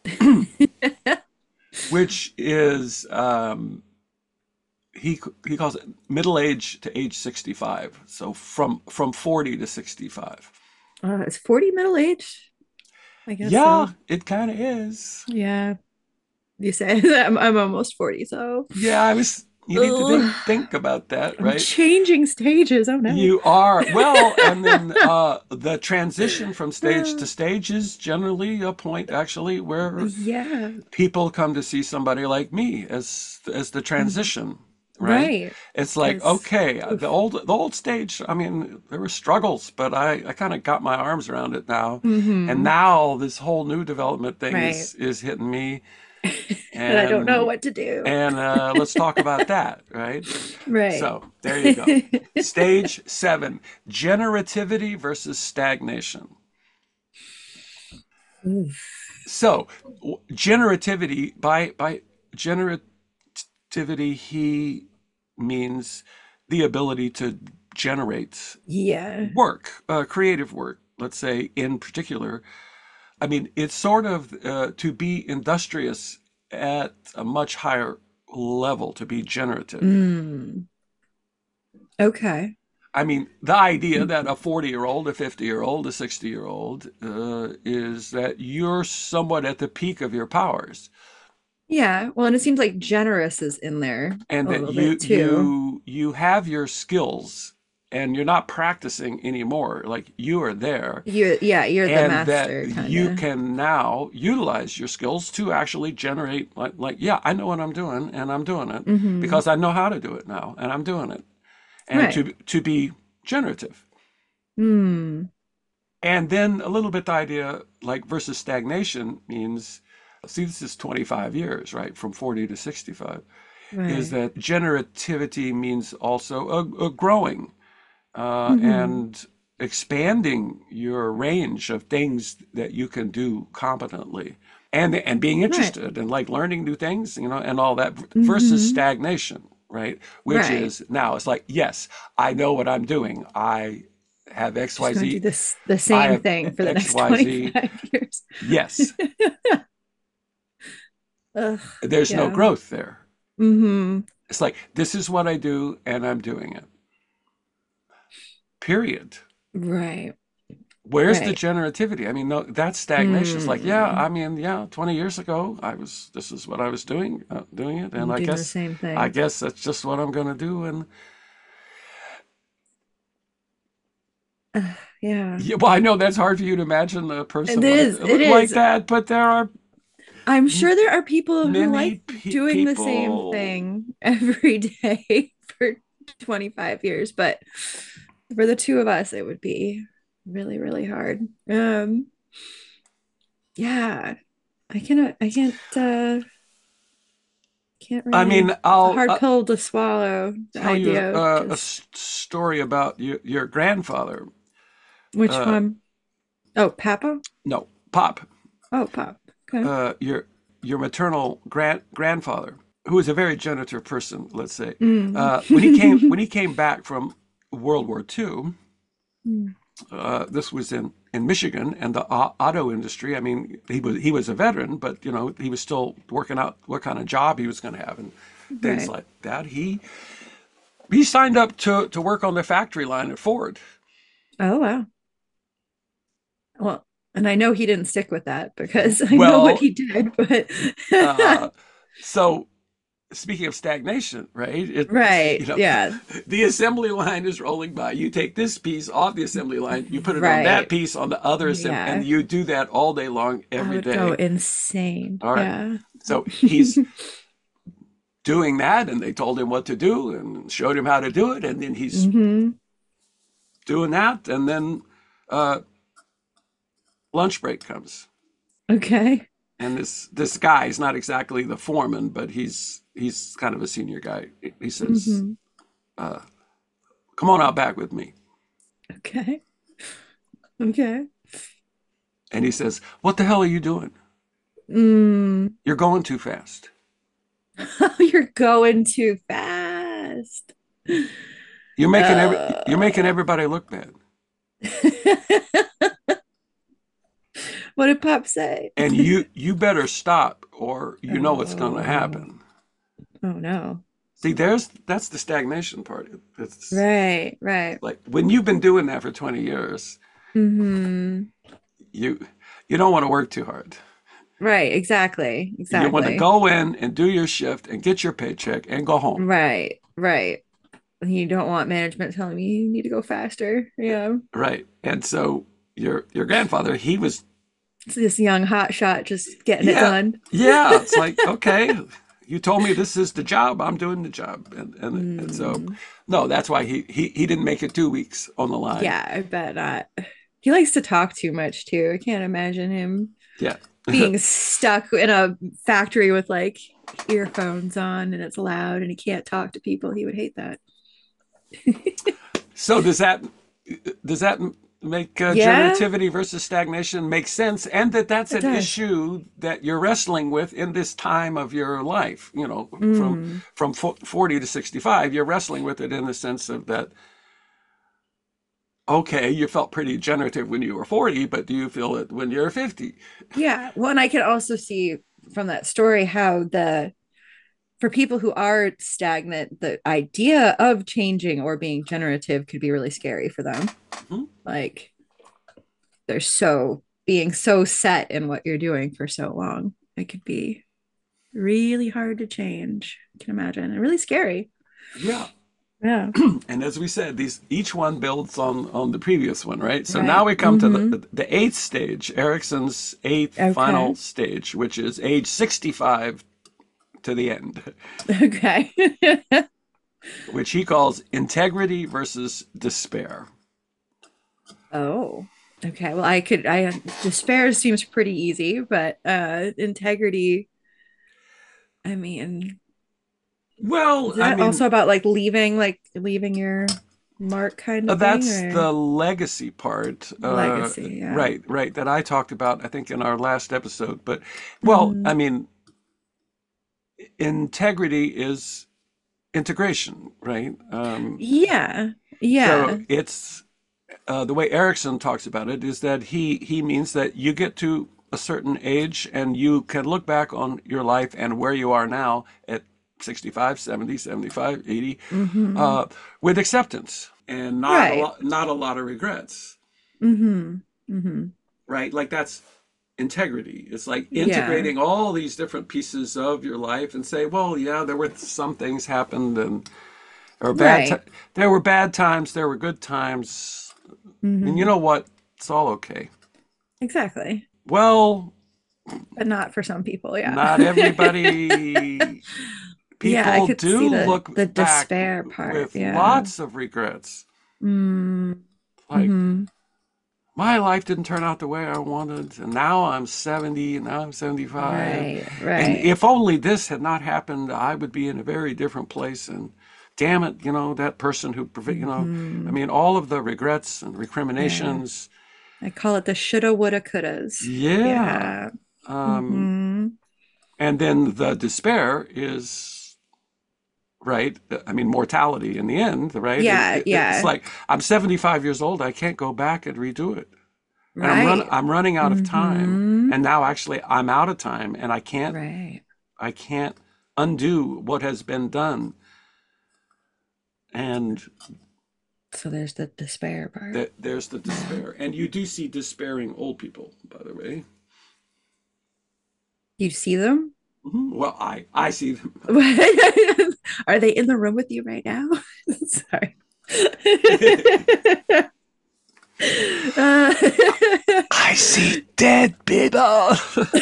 which is um, he he calls it middle age to age sixty-five. So from from forty to sixty-five. Uh, is forty middle age? I guess Yeah, so. it kind of is. Yeah. You say I'm, I'm almost forty, so Yeah, I was. You need to think ugh, think about that, I'm right? changing stages. Oh no. You are well, and then uh, the transition from stage to stage is generally a point actually where Yeah. people come to see somebody like me as as the transition, right? Right. It's like, Because okay, the old the old stage. I mean, there were struggles, but I I kind of got my arms around it now, and hmm now this whole new development thing right. is is hitting me, And I don't know and what to do. and uh, let's talk about that, right? Right. So there you go. Stage seven, generativity versus stagnation. Oof. So generativity, by by generativity, he means the ability to generate Yeah. work, uh, creative work, let's say in particular. I mean, it's sort of uh, to be industrious at a much higher level, to be generative. Mm. Okay. I mean, the idea that a forty year old, a fifty year old, a sixty year old uh, is that you're somewhat at the peak of your powers, Yeah. Well, and it seems like generous is in there and a that little bit you too. you you have your skills and you're not practicing anymore. Like, you are there, You, yeah, you're the and that master, kind you of. can now utilize your skills to actually generate, like, like yeah, I know what I'm doing, and I'm doing it Hmm. because I know how to do it now, and I'm doing it, and Right. to to be generative. Hmm. And then a little bit the idea, like, versus stagnation means, see, this is twenty-five years, right? From forty to sixty-five, is Right. that generativity means also a, a growing uh, Hmm. and expanding your range of things that you can do competently. and and being Right. interested and like learning new things, you know, and all that versus Mm-hmm. stagnation, right? Which Right. is now it's like, yes, I know what I'm doing. I have Just gonna do X Y Z. this the I same have thing for the next X Y Z. twenty-five years. Yes, Ugh, there's no yeah. growth there. Mm-hmm. It's like, this is what I do and I'm doing it. Period. Right. Where's the Right. generativity? I mean, no, that's stagnation. It's like, yeah, Mm. I mean, yeah, twenty years ago, I was, this is what I was doing, uh, doing it. And I'm I doing the guess, same I thing. guess that's just what I'm going to do. And Ugh, yeah. yeah, well, I know that's hard for you to imagine a It person like, is. It like is. that, but there are I'm m- sure there are people who many like pe doing the same people. thing every day for twenty-five years, but for the two of us, it would be really, really hard. Um, yeah. I cannot, I can't, uh, can't I mean, really, it's a I'll hard uh, pill to swallow, the tell you idea of uh, a just s- story about your, your grandfather. which Uh, one? Oh, Papa? no, Pop. Oh, Pop. Okay. uh, your your maternal grand grandfather, who was a very generative person, let's say, Mm. uh, when he came when he came back from World War Two, Mm. uh, this was in in Michigan, and the auto industry. I mean, he was he was a veteran, but you know he was still working out what kind of job he was going to have and things Right. like that. He he signed up to to work on the factory line at Ford. Oh, wow. Well, and I know he didn't stick with that because I know what Well, he did, but uh, so speaking of stagnation, right? It's, you right. know, Yeah. the assembly line is rolling by. You take this piece off the assembly line, you put it on that Right. piece on the other assembly, and Yeah. you do that all day long, I every would go day. insane. All right. Yeah. So he's doing that, and they told him what to do and showed him how to do it, and then he's Hmm. doing that, and then uh, lunch break comes. Okay. And this this guy is not exactly the foreman, but he's he's kind of a senior guy. He says, Hmm. uh, "Come on out back with me." Okay. Okay. And he says, "What the hell are you doing? Mm. You're going too fast." You're going too fast. You're making every you're making Uh. everybody look bad. What did Pop say? And you you better stop or you know what's going to Oh. happen. Oh no. See, there's that's the stagnation part. It's Right, right. like when you've been doing that for twenty years, Hmm. you you don't want to work too hard. Right, exactly. You want to Exactly. go in and do your shift and get your paycheck and go home. Right, right. You don't want management telling me you need to go faster. Yeah. Right. And so your your grandfather, he was It's this young hot shot just getting it yeah, done. yeah. It's like, okay, you told me this is the job, I'm doing the job. And and, and so Mm. no, that's why he, he he didn't make it two weeks on the line. Yeah, I bet not. He likes to talk too much too. I can't imagine him Yeah. being stuck in a factory with like earphones on and it's loud and he can't talk to people. He would hate that. So does that does that make uh, Yeah, generativity versus stagnation make sense, and that that's it an does. issue that you're wrestling with in this time of your life, you know, from Mm. from forty to sixty-five, you're wrestling with it in the sense of that, okay, you felt pretty generative when you were forty, but do you feel it when you're fifty? Yeah. Well, and I can also see from that story how the for people who are stagnant, the idea of changing or being generative could be really scary for them. Mhm. Like they're so being so set in what you're doing for so long. It could be really hard to change. I can imagine. And really scary. Yeah. Yeah. And as we said, these each one builds on on the previous one, right? So now Right. we come to Mm-hmm. the the eighth stage, Erickson's eighth final Okay. stage, which is age sixty-five to the end, Okay. which he calls integrity versus despair. Oh. Okay. Well, I could I despair seems pretty easy, but uh integrity, I mean, Well, is I that mean, also about like leaving, like leaving your mark kind Uh, of thing, That's or the legacy part, uh, legacy? Yeah. right, right, that I talked about, I think, in our last episode. But, well, Hmm. I mean, integrity is integration, right? Um, Yeah. so Yeah. it's uh, the way Erickson talks about it is that he he means that you get to a certain age and you can look back on your life and where you are now at sixty-five, seventy, seventy-five, eighty, Hmm. uh, with acceptance and not a Right. lot not a lot of regrets, Hmm. Hmm. right? Like that's integrity. It's like Yeah. integrating all these different pieces of your life and say, well, yeah, there were some things happened and there were bad ti Right. there were bad times, there were good times, and you Hmm. know what? It's all okay. Exactly. Well, But not for some people. Yeah. not everybody. Yeah, I People could see do the look the back despair part. with Yeah. lots of regrets. Mm. Like, Hmm. my life didn't turn out the way I wanted, and now I'm seventy, and now I'm seventy-five. Right. And Right. if only this had not happened, I would be in a very different place. And damn it, you know, that person who, you know, I Hmm. mean, all of the regrets and Yeah. recriminations. I call it the shoulda, woulda, couldas. Yeah. Yeah. Um, Hmm. and then the despair is, right? I mean, mortality in the end, right? It, Yeah. it, it's Yeah. like I'm seventy-five years old. I can't go back and redo it. And I'm run Right. I'm running out of time. Hmm. And now actually I'm out of time and I can't Right. I can't undo what has been done. And So there's the despair part. that there's the Yeah. despair. And you do see despairing old people, by the way. You see them? Mhm. Well, I I see them. Are they in the room with you right now? Sorry. Uh, I see dead people.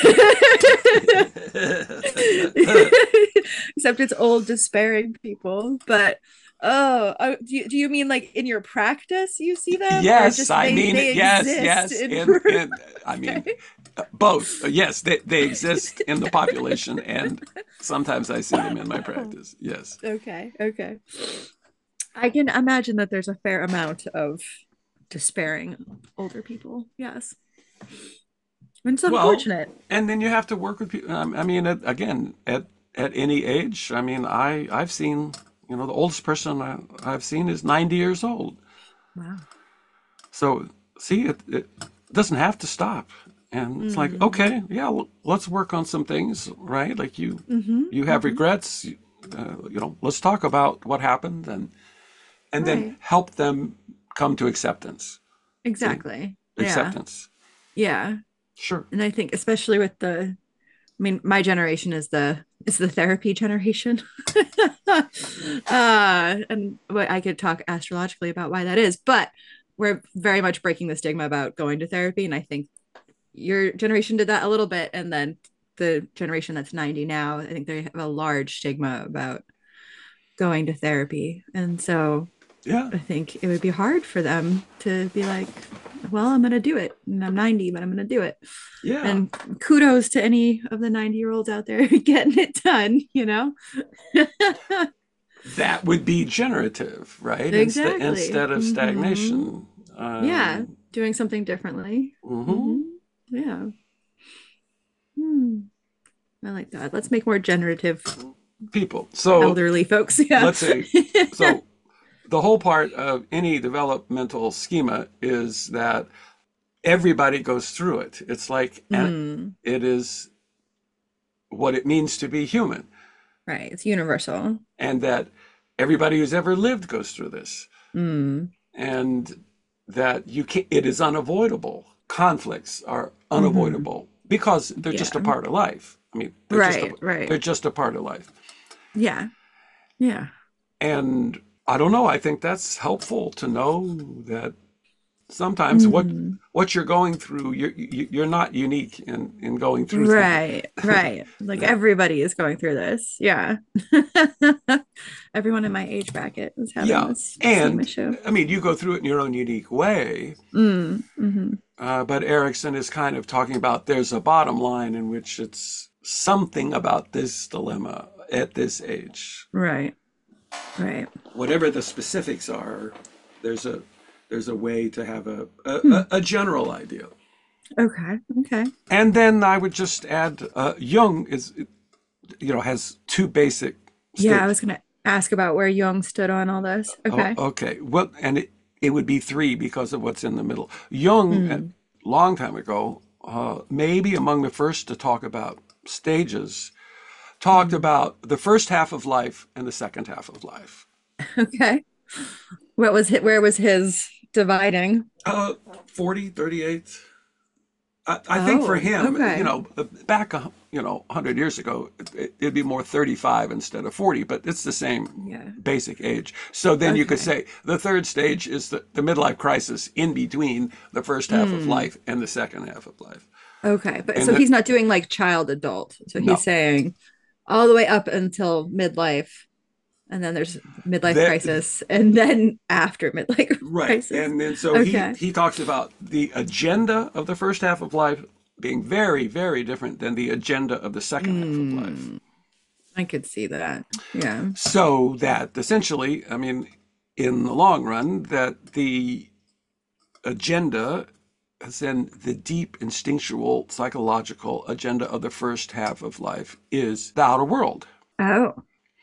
Except it's old, despairing people. But oh, oh, do you, do you mean like in your practice you see them, or Yes, just I they mean it. they Yes, exist yes. in? In in I mean Okay. uh, both. Uh, Yes, they they exist in the population and sometimes I see them in my practice. Yes. Okay. Okay. I can imagine that there's a fair amount of despairing older people. Yes. And it's Well, unfortunate. and then you have to work with people. Um, I mean, at, again, at at any age. I mean, I I've seen, you know, the oldest person I, I've seen is ninety years old. Wow. So see, it, it doesn't have to stop. And it's like, Mm. okay, yeah, l- let's work on some things, right? Like you Mm-hmm. you have Mm-hmm. regrets, you, uh, you know, let's talk about what happened and and then Right. help them come to acceptance. See, Exactly. Yeah. acceptance. Yeah. Sure. And I think especially with the I mean, my generation is the is the therapy generation. uh, and what I could talk astrologically about why that is, but we're very much breaking the stigma about going to therapy. And I think your generation did that a little bit. And then the generation that's ninety now, I think they have a large stigma about going to therapy. And so Yeah. I think it would be hard for them to be like, well, I'm going to do it. And I'm ninety, but I'm going to do it. Yeah. And kudos to any of the ninety year olds out there getting it done, you know? That would be generative, right? Instead Exactly. instead of Hmm. stagnation. Yeah. Um, Doing something differently. mhm. Hmm. Yeah. Hmm. I like that. Let's make more generative People. So elderly folks. Yeah. let's say, so the whole part of any developmental schema is that everybody goes through it. It's like, and Mm, it is what it means to be human, right. It's universal. and that everybody who's ever lived goes through this, Mm, and that you can it is unavoidable. Conflicts are hmm. unavoidable because they're just a Yeah. part of life. I mean, they're just a Right. Right. they're just a part of life. Yeah. Yeah. And I don't know, I think that's helpful to know that sometimes what Mm. what you're going through, you're you- you're not unique in in going through things. Right, right. Like That everybody is going through this. Yeah. Everyone in my age bracket is having yeah, this same and issue. I mean, you go through it in your own unique way. Mm, hmm. Uh, but Erickson is kind of talking about there's a bottom line in which it's something about this dilemma at this age. Right, right. Whatever the specifics are, there's a there's a way to have a a, Hmm. a a general idea. Okay. Okay. And then I would just add, uh, Jung is, you know, has two basic Yeah, I stages. was gonna ask about where Jung stood on all this. Oh, Okay. okay. Well, and it, it would be three because of what's in the middle. Jung, a Hmm. long time ago, uh, maybe among the first to talk about stages, talked Hmm. about the first half of life and the second half of life. Okay. What was it? Where was his dividing? Uh, forty, thirty-eight. I, I think for Oh, him, you okay. know, back, uh, you know, one hundred years ago, it, it'd be more thirty-five instead of forty, but it's the same Yeah. basic age. So then you could Okay. say the third stage is the, the midlife crisis in between the first half of Hmm. life and the second half of life. Okay. But And so the, he's not doing like child adult. So he's no, saying all the way up until midlife, and then there's midlife that, crisis, and then after midlife right. crisis. And then so he, Okay. he talks about the agenda of the first half of life being very, very different than the agenda of the second half of life. Hmm. I could see that. Yeah. So that essentially, I mean, in the long run, that the agenda is then the deep instinctual psychological agenda of the first half of life is the outer world. Oh,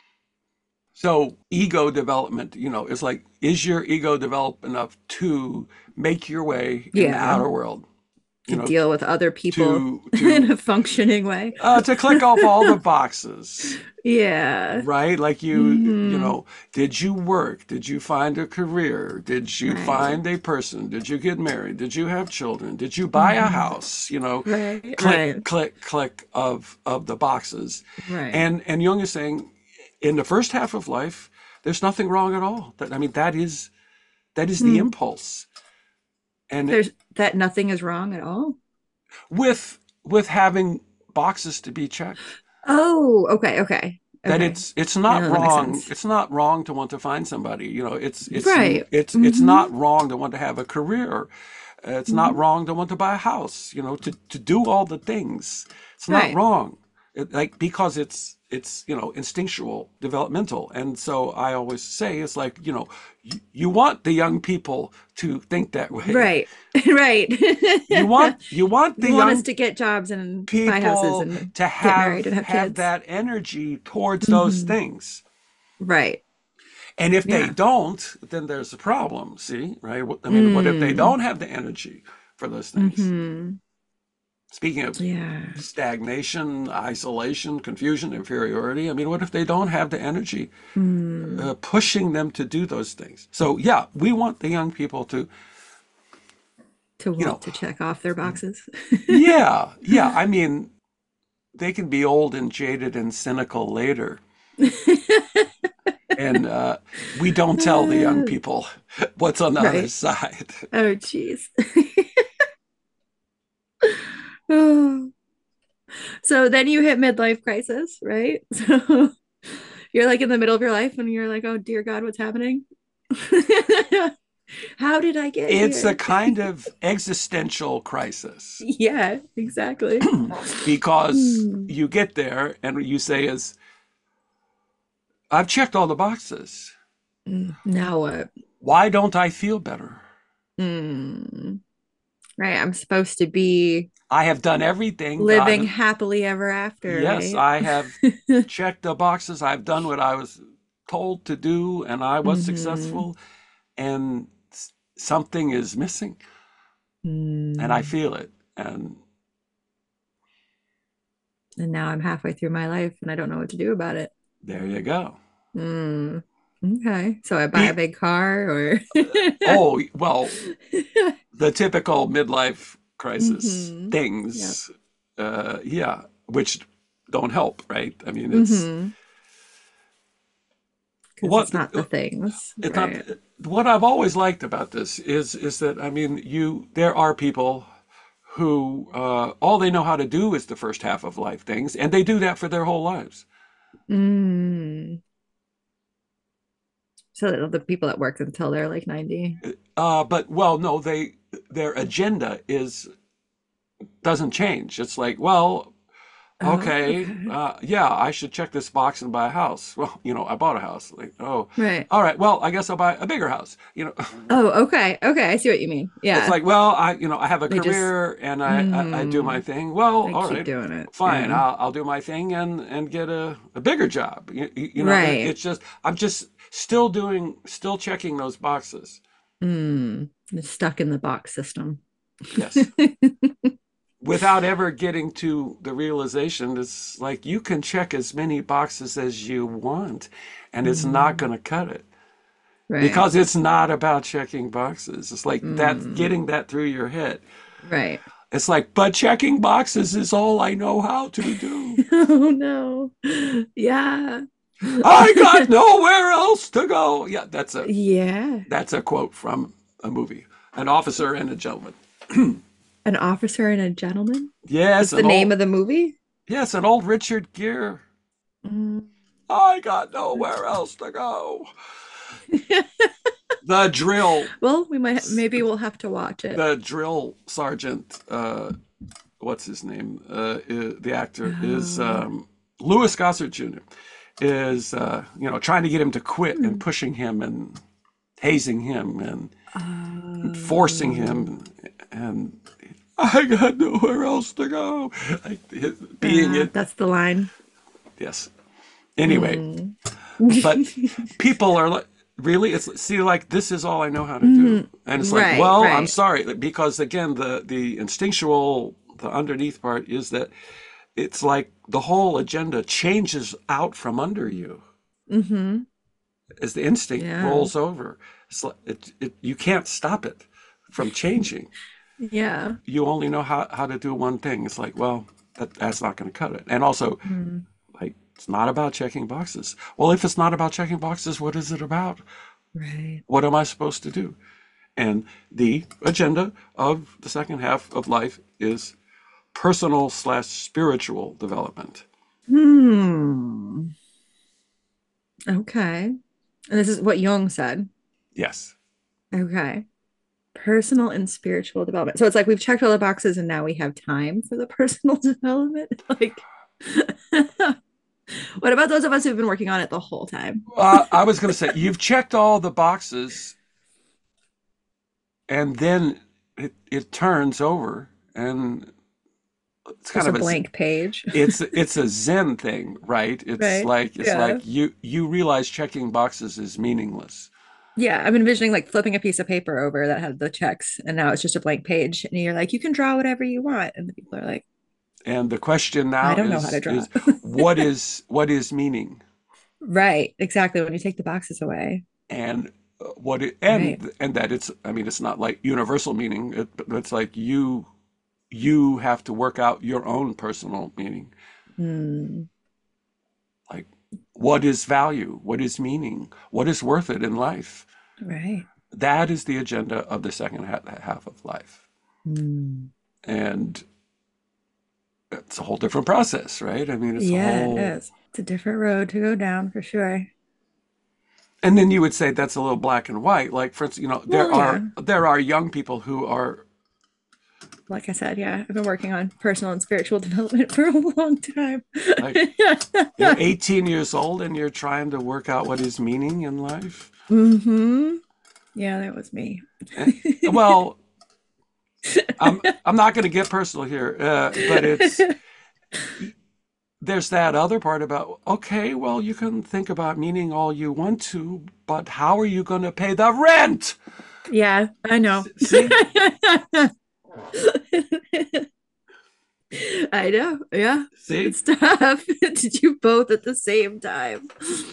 So ego development, you know, is like, is your ego developed enough to make your way in the yeah. outer world? You To know, deal with other people to in to a functioning way. uh, to click off all the boxes. Yeah. Right? Like you, you Hmm. know, did you work? Did you find a career? Did you Right. find a person? Did you get married? Did you have children? Did you buy a Hmm. house? You know, Right. click, Right. click, click of of the boxes. Right. And and Jung is saying in the first half of life, there's nothing wrong at all. That I mean, that is that is the Hmm. impulse. And There's that nothing is wrong at all. with with having boxes to be checked. Oh, okay, okay, That okay. it's it's Yeah, not no, that makes wrong. sense. It's not wrong to want to find somebody. You know, it's it's Right. it's it's Mm-hmm. not wrong to want to have a career. Uh, It's not Mm-hmm. wrong to want to buy a house. You know, to to do all the things. It's not Right. wrong. It, like because it's it's you know instinctual, developmental. And so I always say it's like you know you, you want the young people to think that way. Right. Right. You want you want the You want us young to get jobs and buy houses people and to get married have and have have kids. that energy towards those Hmm. things. Right. And if they Yeah. don't, then there's a problem. See, right? I mean, what if they Mm. don't have the energy for those things? Hmm. Speaking of Yeah. stagnation, isolation, confusion, inferiority, I mean, what if they don't have the energy Mm. uh, pushing them to do those things? So, yeah, we want the young people to, To you know, want to check off their boxes. yeah, yeah. I mean, they can be old and jaded and cynical later. And uh, we don't tell the young people what's on the other Right. side. Oh, jeez. Oh. So then you hit midlife crisis, right? So you're like in the middle of your life and you're like, oh dear God, what's happening? How did I get It's a here? kind of existential crisis Yeah, exactly. because Hmm. you get there and what you say is, I've checked all the boxes. Mm, now what? Why don't I feel better? Hmm. Right. I'm supposed to be I have done everything that I living was, happily ever after, yes, right? I have checked the boxes. I've done what I was told to do and I was Hmm. successful and something is missing and I Hmm. feel it. And And now I'm halfway through my life and I don't know what to do about it. there you go. Hmm. Okay. So I buy a Be, big car or oh, well, the typical midlife crisis hmm. Yep. things, uh, yeah, which don't help, right? I mean, it's Hmm. Because what it's not the things, it's not. right? What I've always liked about this is is that I mean, you there are people who uh, all they know how to do is the first half of life things, and they do that for their whole lives. Mm. So the people that work until they're like ninety. Uh, but well, no, they their agenda is doesn't change. It's like, well, Oh, Okay, okay. uh, yeah, I should check this box and buy a house. Well, you know, I bought a house. Like, oh, Right. all right. Well, I guess I'll buy a bigger house. You know, Oh, okay. Okay. I see what you mean. it's Yeah. like, well, I, you know, I have a They just, career and I, I, I do my mm, thing. Well, they all keep right, doing it. fine. Yeah. I'll, I'll do my thing and and get a, a bigger job. You, you you know, it, Right. it's just I'm just still doing, still checking those boxes. Mm. They're stuck in the box system. Yes. Without ever getting to the realization, it's like you can check as many boxes as you want, and it's not Mm. going to cut it Right. because it's not about checking boxes. It's like that, Mm. getting that through your head. Right. It's like, but checking boxes is all I know how to do. Oh no. Yeah. I got nowhere else to go. Yeah, that's a Yeah. that's a quote from a movie, An Officer and a Gentleman. An officer and a gentleman? Yes, That's the an name old of the movie? yes, an old Richard Gere. Mm. I got nowhere else to go. The drill, Well, we might maybe we'll have to watch it. the drill sergeant. Uh, what's his name? Uh, i- the actor is Oh. um, Louis Gossett Junior Is uh, you know trying to get him to quit and Hmm. pushing him and hazing him and forcing Oh. him and I got nowhere else to go. Like, being Yeah, it, that's the line. yes. Anyway, Mm. but people are like, really? It's see, like this is all I know how to do, Mhm. and it's like, Right, well, I'm right. sorry, because again, the the instinctual, the underneath part is that it's like the whole agenda changes out from under you Hmm. as the instinct Yeah. rolls over. It's like it, it you can't stop it from changing. Yeah. You only know how, how to do one thing. It's like, well, that, that's not going to cut it. And also, Mm. like, it's not about checking boxes. Well, if it's not about checking boxes, what is it about? Right. What am I supposed to do? And the agenda of the second half of life is personal slash spiritual development. Hmm. Okay. And this is what Jung said. Yes. Okay. Personal and spiritual development. So it's like we've checked all the boxes and now we have time for the personal development. Like, what about those of us who've been working on it the whole time? Uh, I was going to say, you've checked all the boxes, and then it, it turns over, and it's kind Just a of a blank page. it's it's a Zen thing, right? It's Right. like it's Yeah. like you you realize checking boxes is meaningless. Yeah. I'm envisioning like flipping a piece of paper over that had the checks and now it's just a blank page. And you're like, you can draw whatever you want. And the people are like, And the question I now don't know how to is draw. is what is what is meaning, Right. Exactly. When you take the boxes away. and uh, what it, Right. and and that it's I mean it's not like universal meaning. It, it's like you you have to work out your own personal meaning. Hmm. Like, what is value? What is meaning? What is worth it in life? Right. That is the agenda of the second half of life. Hmm. And it's a whole different process, right? I mean, it's a Yeah, it whole, is. It's a different road to go down for sure. and then you would say that's a little black and white. Like, for instance, you know, there Well, are yeah. there are young people who are Like I said, yeah, I've been working on personal and spiritual development for a long time. like you're eighteen years old and you're trying to work out what is meaning in life. Hmm. Yeah, that was me. And, well, I'm I'm not going to get personal here, uh, but it's there's that other part about, okay, well, you can think about meaning all you want to, but how are you going to pay the rent? Yeah, I know. S- See, I know. Yeah, see, it's tough to do both at the same time.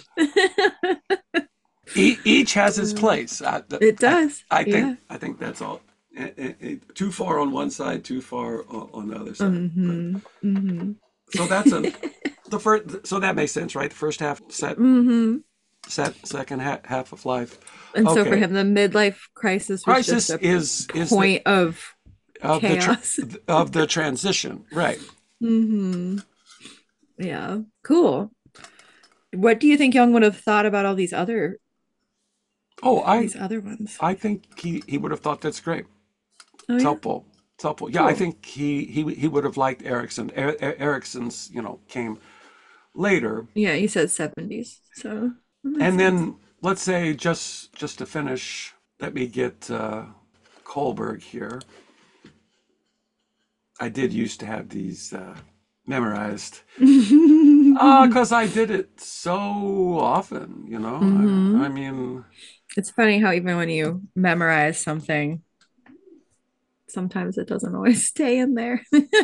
e- each has its place. I, It I, does. I think Yeah. I think that's all. Eh, eh, eh, Too far on one side, too far on, on the other side. But Hmm. Hmm. so that's a the first. So that makes sense, right? The first half set, Hmm. set, second ha- half of life. And so for Okay, him, the midlife crisis was just crisis a is is the point of of the tr- chaos. of the transition, right? Hmm. Yeah. Cool. What do you think Young would have thought about all these other Oh, I these other ones? I think he he would have thought that's great. Oh It's yeah. helpful. it's helpful. Yeah, I Cool. think he he he would have liked Erickson. Er, Er- Erickson's, you know, came later. Yeah, he said seventies. So that makes And sense. then let's say just just to finish, let me get uh, Kohlberg here. I did used to have these uh, memorized because I did it so often, you know. I, I hmm mean, It's funny how even when you memorize something, sometimes it doesn't always stay in there.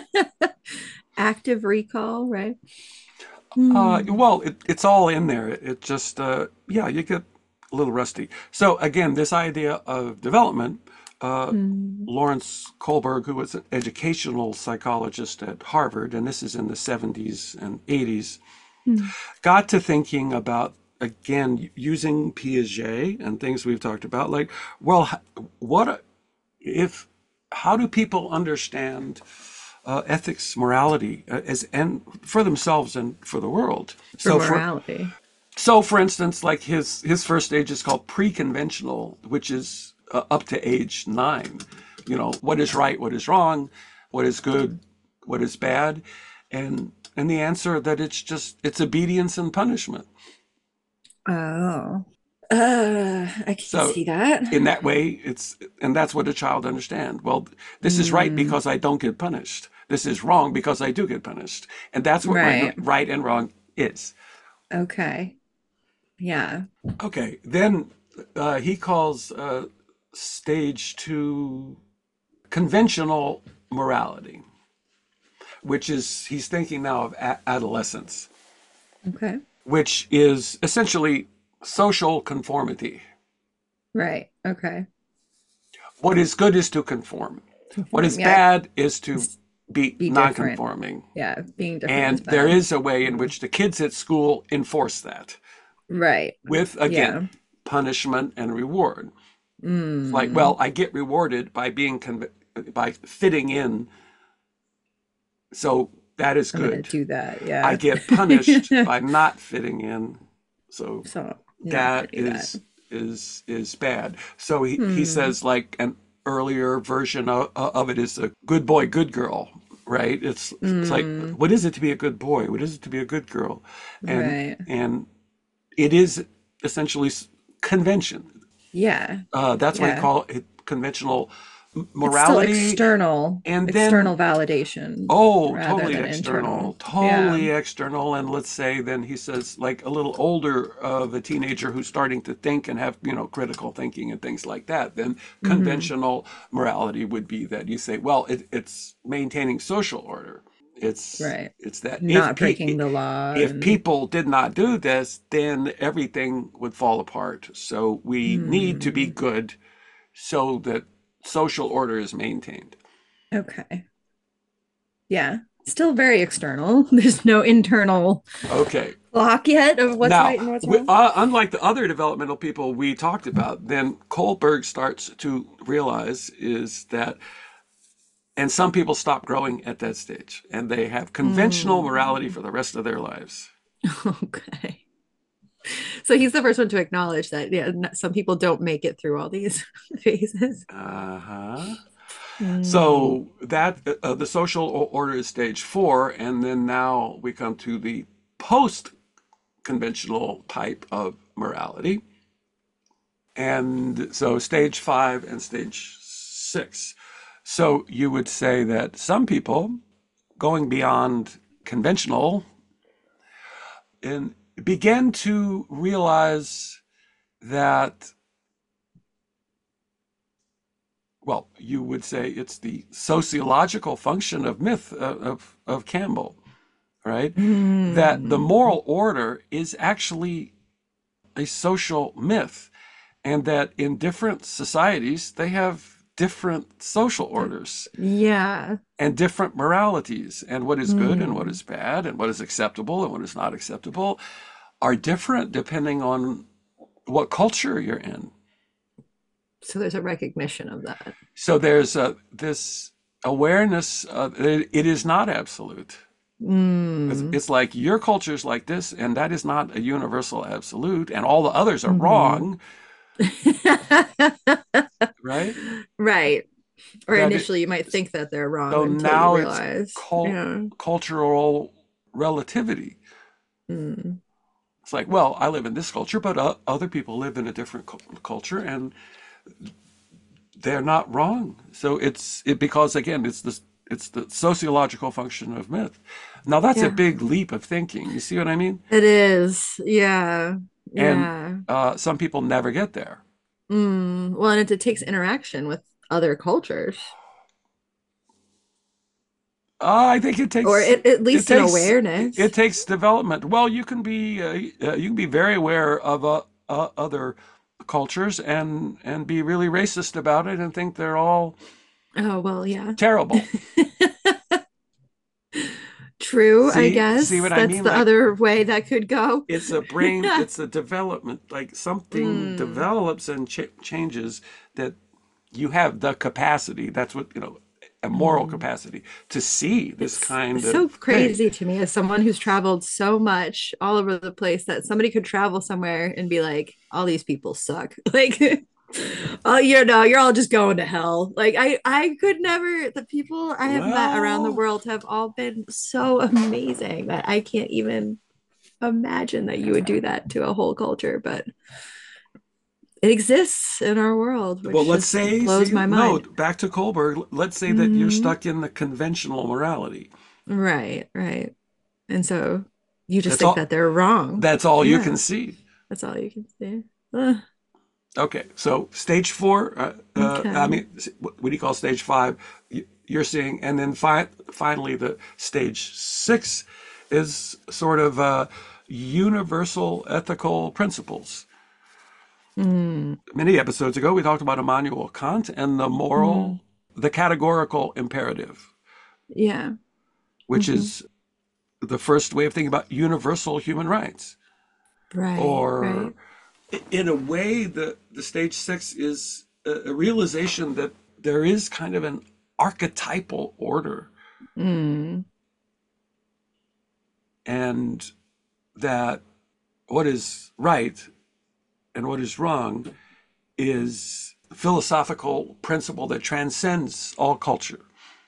Active recall, right? uh, Hmm. well, it, it's all in there. It, it just, uh, yeah, you get a little rusty. So again, this idea of development, uh, Hmm. Lawrence Kohlberg, who was an educational psychologist at Harvard, and this is in the seventies and eighties, Hmm. got to thinking about again using Piaget and things we've talked about, like, well, what if how do people understand uh, ethics, morality, uh, as and for themselves and for the world? For So for morality. so for instance, like his his first stage is called pre-conventional, which is uh, up to age nine. You know, what is right, what is wrong, what is good, what is bad, and and the answer that it's just it's obedience and punishment. Oh. Uh, I can So see that. in that way, it's and that's what a child understands. Well, this is right Mm, because I don't get punished. This is wrong because I do get punished, and that's what right, right. right and wrong is. Okay. Yeah. Okay, then uh, he calls uh, stage two conventional morality, which is he's thinking now of a- adolescence, Okay. which is essentially social conformity. Right. Okay. What is good is to conform. What is Conform. Yeah. bad is to Just be be different. non-conforming. Yeah. Being different is And there bad. is a way in which the kids at school enforce that Right. with, again, Yeah. punishment and reward. It's like, well, Mm. I get rewarded by being con- by fitting in, so that is I'm gonna good. do that. I Yeah. get punished by not fitting in, so So you're not gonna that do that. is is is bad. So he, he Hmm. says like an earlier version of, of it is a good boy, good girl, right? It's it's like Mm. what is it to be a good boy? What is it to be a good girl? And Right. and it is essentially convention. Yeah. Uh, that's why he Yeah. call it conventional It's still morality. external, And then external validation oh, rather totally than external, internal. Yeah. totally external. And let's say then he says like a little older of a teenager who's starting to think and have, you know, critical thinking and things like that. Then Hmm. conventional morality would be that you say, well, it, it's maintaining social order. It's Right. it's that if Not breaking pe- the law if and people did not do this, then everything would fall apart. So we need to be hmm. good so that social order is maintained. Okay. Yeah. Still very external. There's no internal Okay. clock yet of what's Now, right and what's wi- wrong. uh, unlike the other developmental people we talked about, then Kohlberg starts to realize is that, and some people stop growing at that stage, and they have conventional morality Mm. for the rest of their lives. Okay. So he's the first one to acknowledge that, yeah, some people don't make it through all these phases. Uh huh. Mm. So that uh, the social order is stage four, and then now we come to the post-conventional type of morality. And so stage five and stage six. So you would say that some people going beyond conventional and begin to realize that, well, you would say it's the sociological function of myth uh, of, of Campbell, right? That the Mm. moral order is actually a social myth, and that in different societies they have different social orders Yeah. and different moralities, and what is good and what Mm. is bad and what is acceptable and what is not acceptable are different depending on what culture you're in. So there's a recognition of that. So there's a, this awareness of it, it is not absolute. It's, Mm. it's like your culture is like this, and that is not a universal absolute, and all the others are Hmm. wrong, right? Right. Or that it, initially you might think that they're wrong so until you now it's realize. cult, Yeah. cultural relativity. Mm. It's like, well, I live in this culture, but uh, other people live in a different cu- culture, and they're not wrong. So it's it because again, it's the it's the sociological function of myth. Now that's a Yeah. big leap of thinking. You see what I mean? It is. Yeah. And Yeah. uh, some people never get there. Mm. Well, and it, it takes interaction with other cultures, Uh, I think it or takes it, at it least an takes awareness. it takes development. Well, you can be uh, uh, you can be very aware of uh, uh, other cultures and and be really racist about it and think they're all Oh, well, yeah. terrible. True, I See see guess. what I That's mean? the Like other way that could go. it's a brain, it's a development. Like something Mm. develops and ch- changes that you have the capacity. That's what you know, a moral Mm. capacity to see this It's kind so of thing. crazy to me as someone who's traveled so much all over the place that somebody could travel somewhere and be like, all these people suck. Like, oh, you know, you're all just going to hell. Like, I, I could never, the people I have met around the Well, world have all been so amazing that I can't even imagine that you would do that to a whole culture, but it exists in our world, Well, which let's just say, blows see, my no, mind. back to Kohlberg. Let's say that you're Mhm. stuck in the conventional morality. Right, right. And so you just That's think all. that they're wrong. That's all you can Yeah, see. that's all you can see. Ugh, Okay, so stage four. Uh, uh, I okay. mean, what do you call stage five? You- You're seeing, and then fi- finally, the stage six is sort of uh, universal ethical principles. Mm, Many episodes ago, we talked about Immanuel Kant and the mm, moral, the categorical imperative, yeah. which Hmm. is the first way of thinking about universal human rights. Right, Or right. in a way, the, the stage six is a, a realization that there is kind of an archetypal order Mm, and that what is right and what is wrong is a philosophical principle that transcends all culture.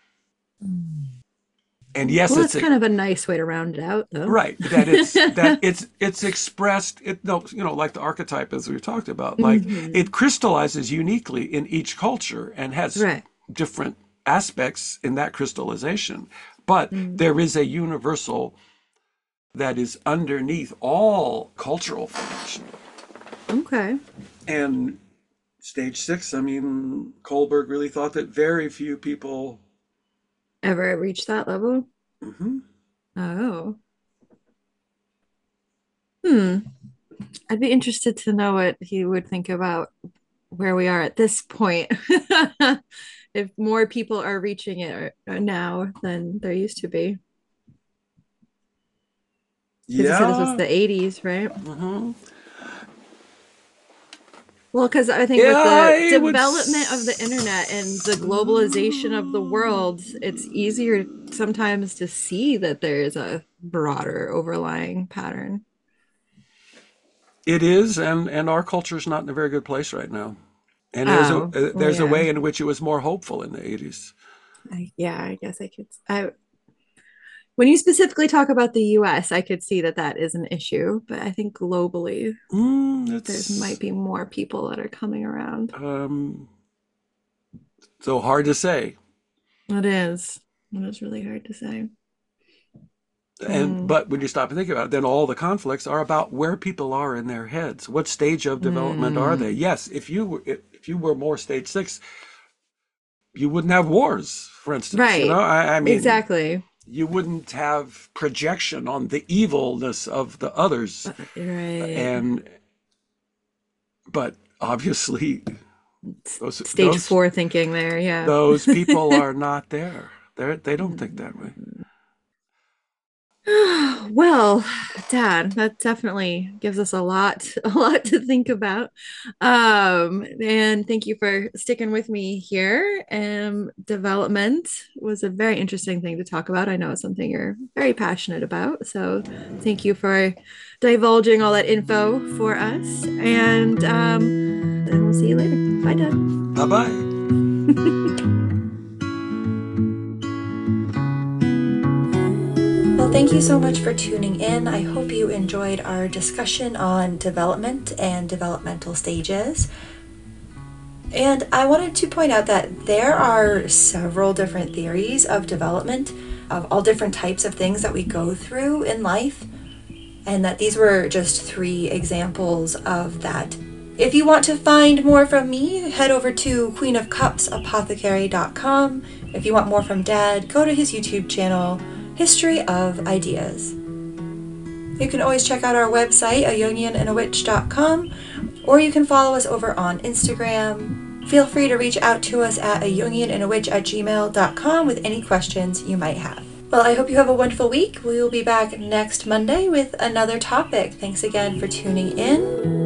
And yes, well, it's that's a kind of a nice way to round it out, though. right that it's that it's it's expressed it no you know like the archetype as we've talked about, like Hmm. it crystallizes uniquely in each culture and has Right. different aspects in that crystallization, but Mm, there is a universal that is underneath all cultural formation. okay. And stage six, I mean, Kohlberg really thought that very few people. Ever reach that level? Mhm. Oh. Hmm. I'd be interested to know what he would think about where we are at this point. If more people are reaching it now than there used to be. Because he said this was Yeah. the eighties, right? Hmm. Well, because I think with the I would. development of the internet and the globalization of the world, it's easier sometimes to see that there is a broader overlying pattern. It is, and and our culture is not in a very good place right now. And there's a Oh, uh, well, there's a yeah. way in which it was more hopeful in the eighties. I, yeah, I guess I could. I When you specifically talk about the U S, I could see that that is an issue, but I think globally Mm, there's might it's be more people that are coming around. um, so hard to say. It is. It is really hard to say. And Mm, but when you stop and think about it, then all the conflicts are about where people are in their heads. What stage of development are they? mm, Yes, if you were if you were more stage six, you wouldn't have wars, for instance. You know, right. I, I mean, Exactly. you wouldn't have projection on the evilness of the others. Uh, Right. And but obviously, S- those Stage those four thinking there. Yeah. those people are not there. They're they don't think that way. Mm. Well, Dad, that definitely gives us a lot, a lot to think about. Um, and thank you for sticking with me here. Um, development was a very interesting thing to talk about. I know it's something you're very passionate about. So thank you for divulging all that info for us. And um, and we'll see you later. Bye, Dad. Bye bye. Well, thank you so much for tuning in. I hope you enjoyed our discussion on development and developmental stages. And I wanted to point out that there are several different theories of development, of all different types of things that we go through in life, and that these were just three examples of that. If you want to find more from me, head over to queen of cups apothecary dot com. If you want more from Dad, go to his YouTube channel, History of Ideas. You can always check out our website, a union and a witch dot com, or you can follow us over on Instagram. Feel free to reach out to us at a union and a witch at gmail dot com with any questions you might have. Well, I hope you have a wonderful week. We will be back next Monday with another topic. Thanks again for tuning in.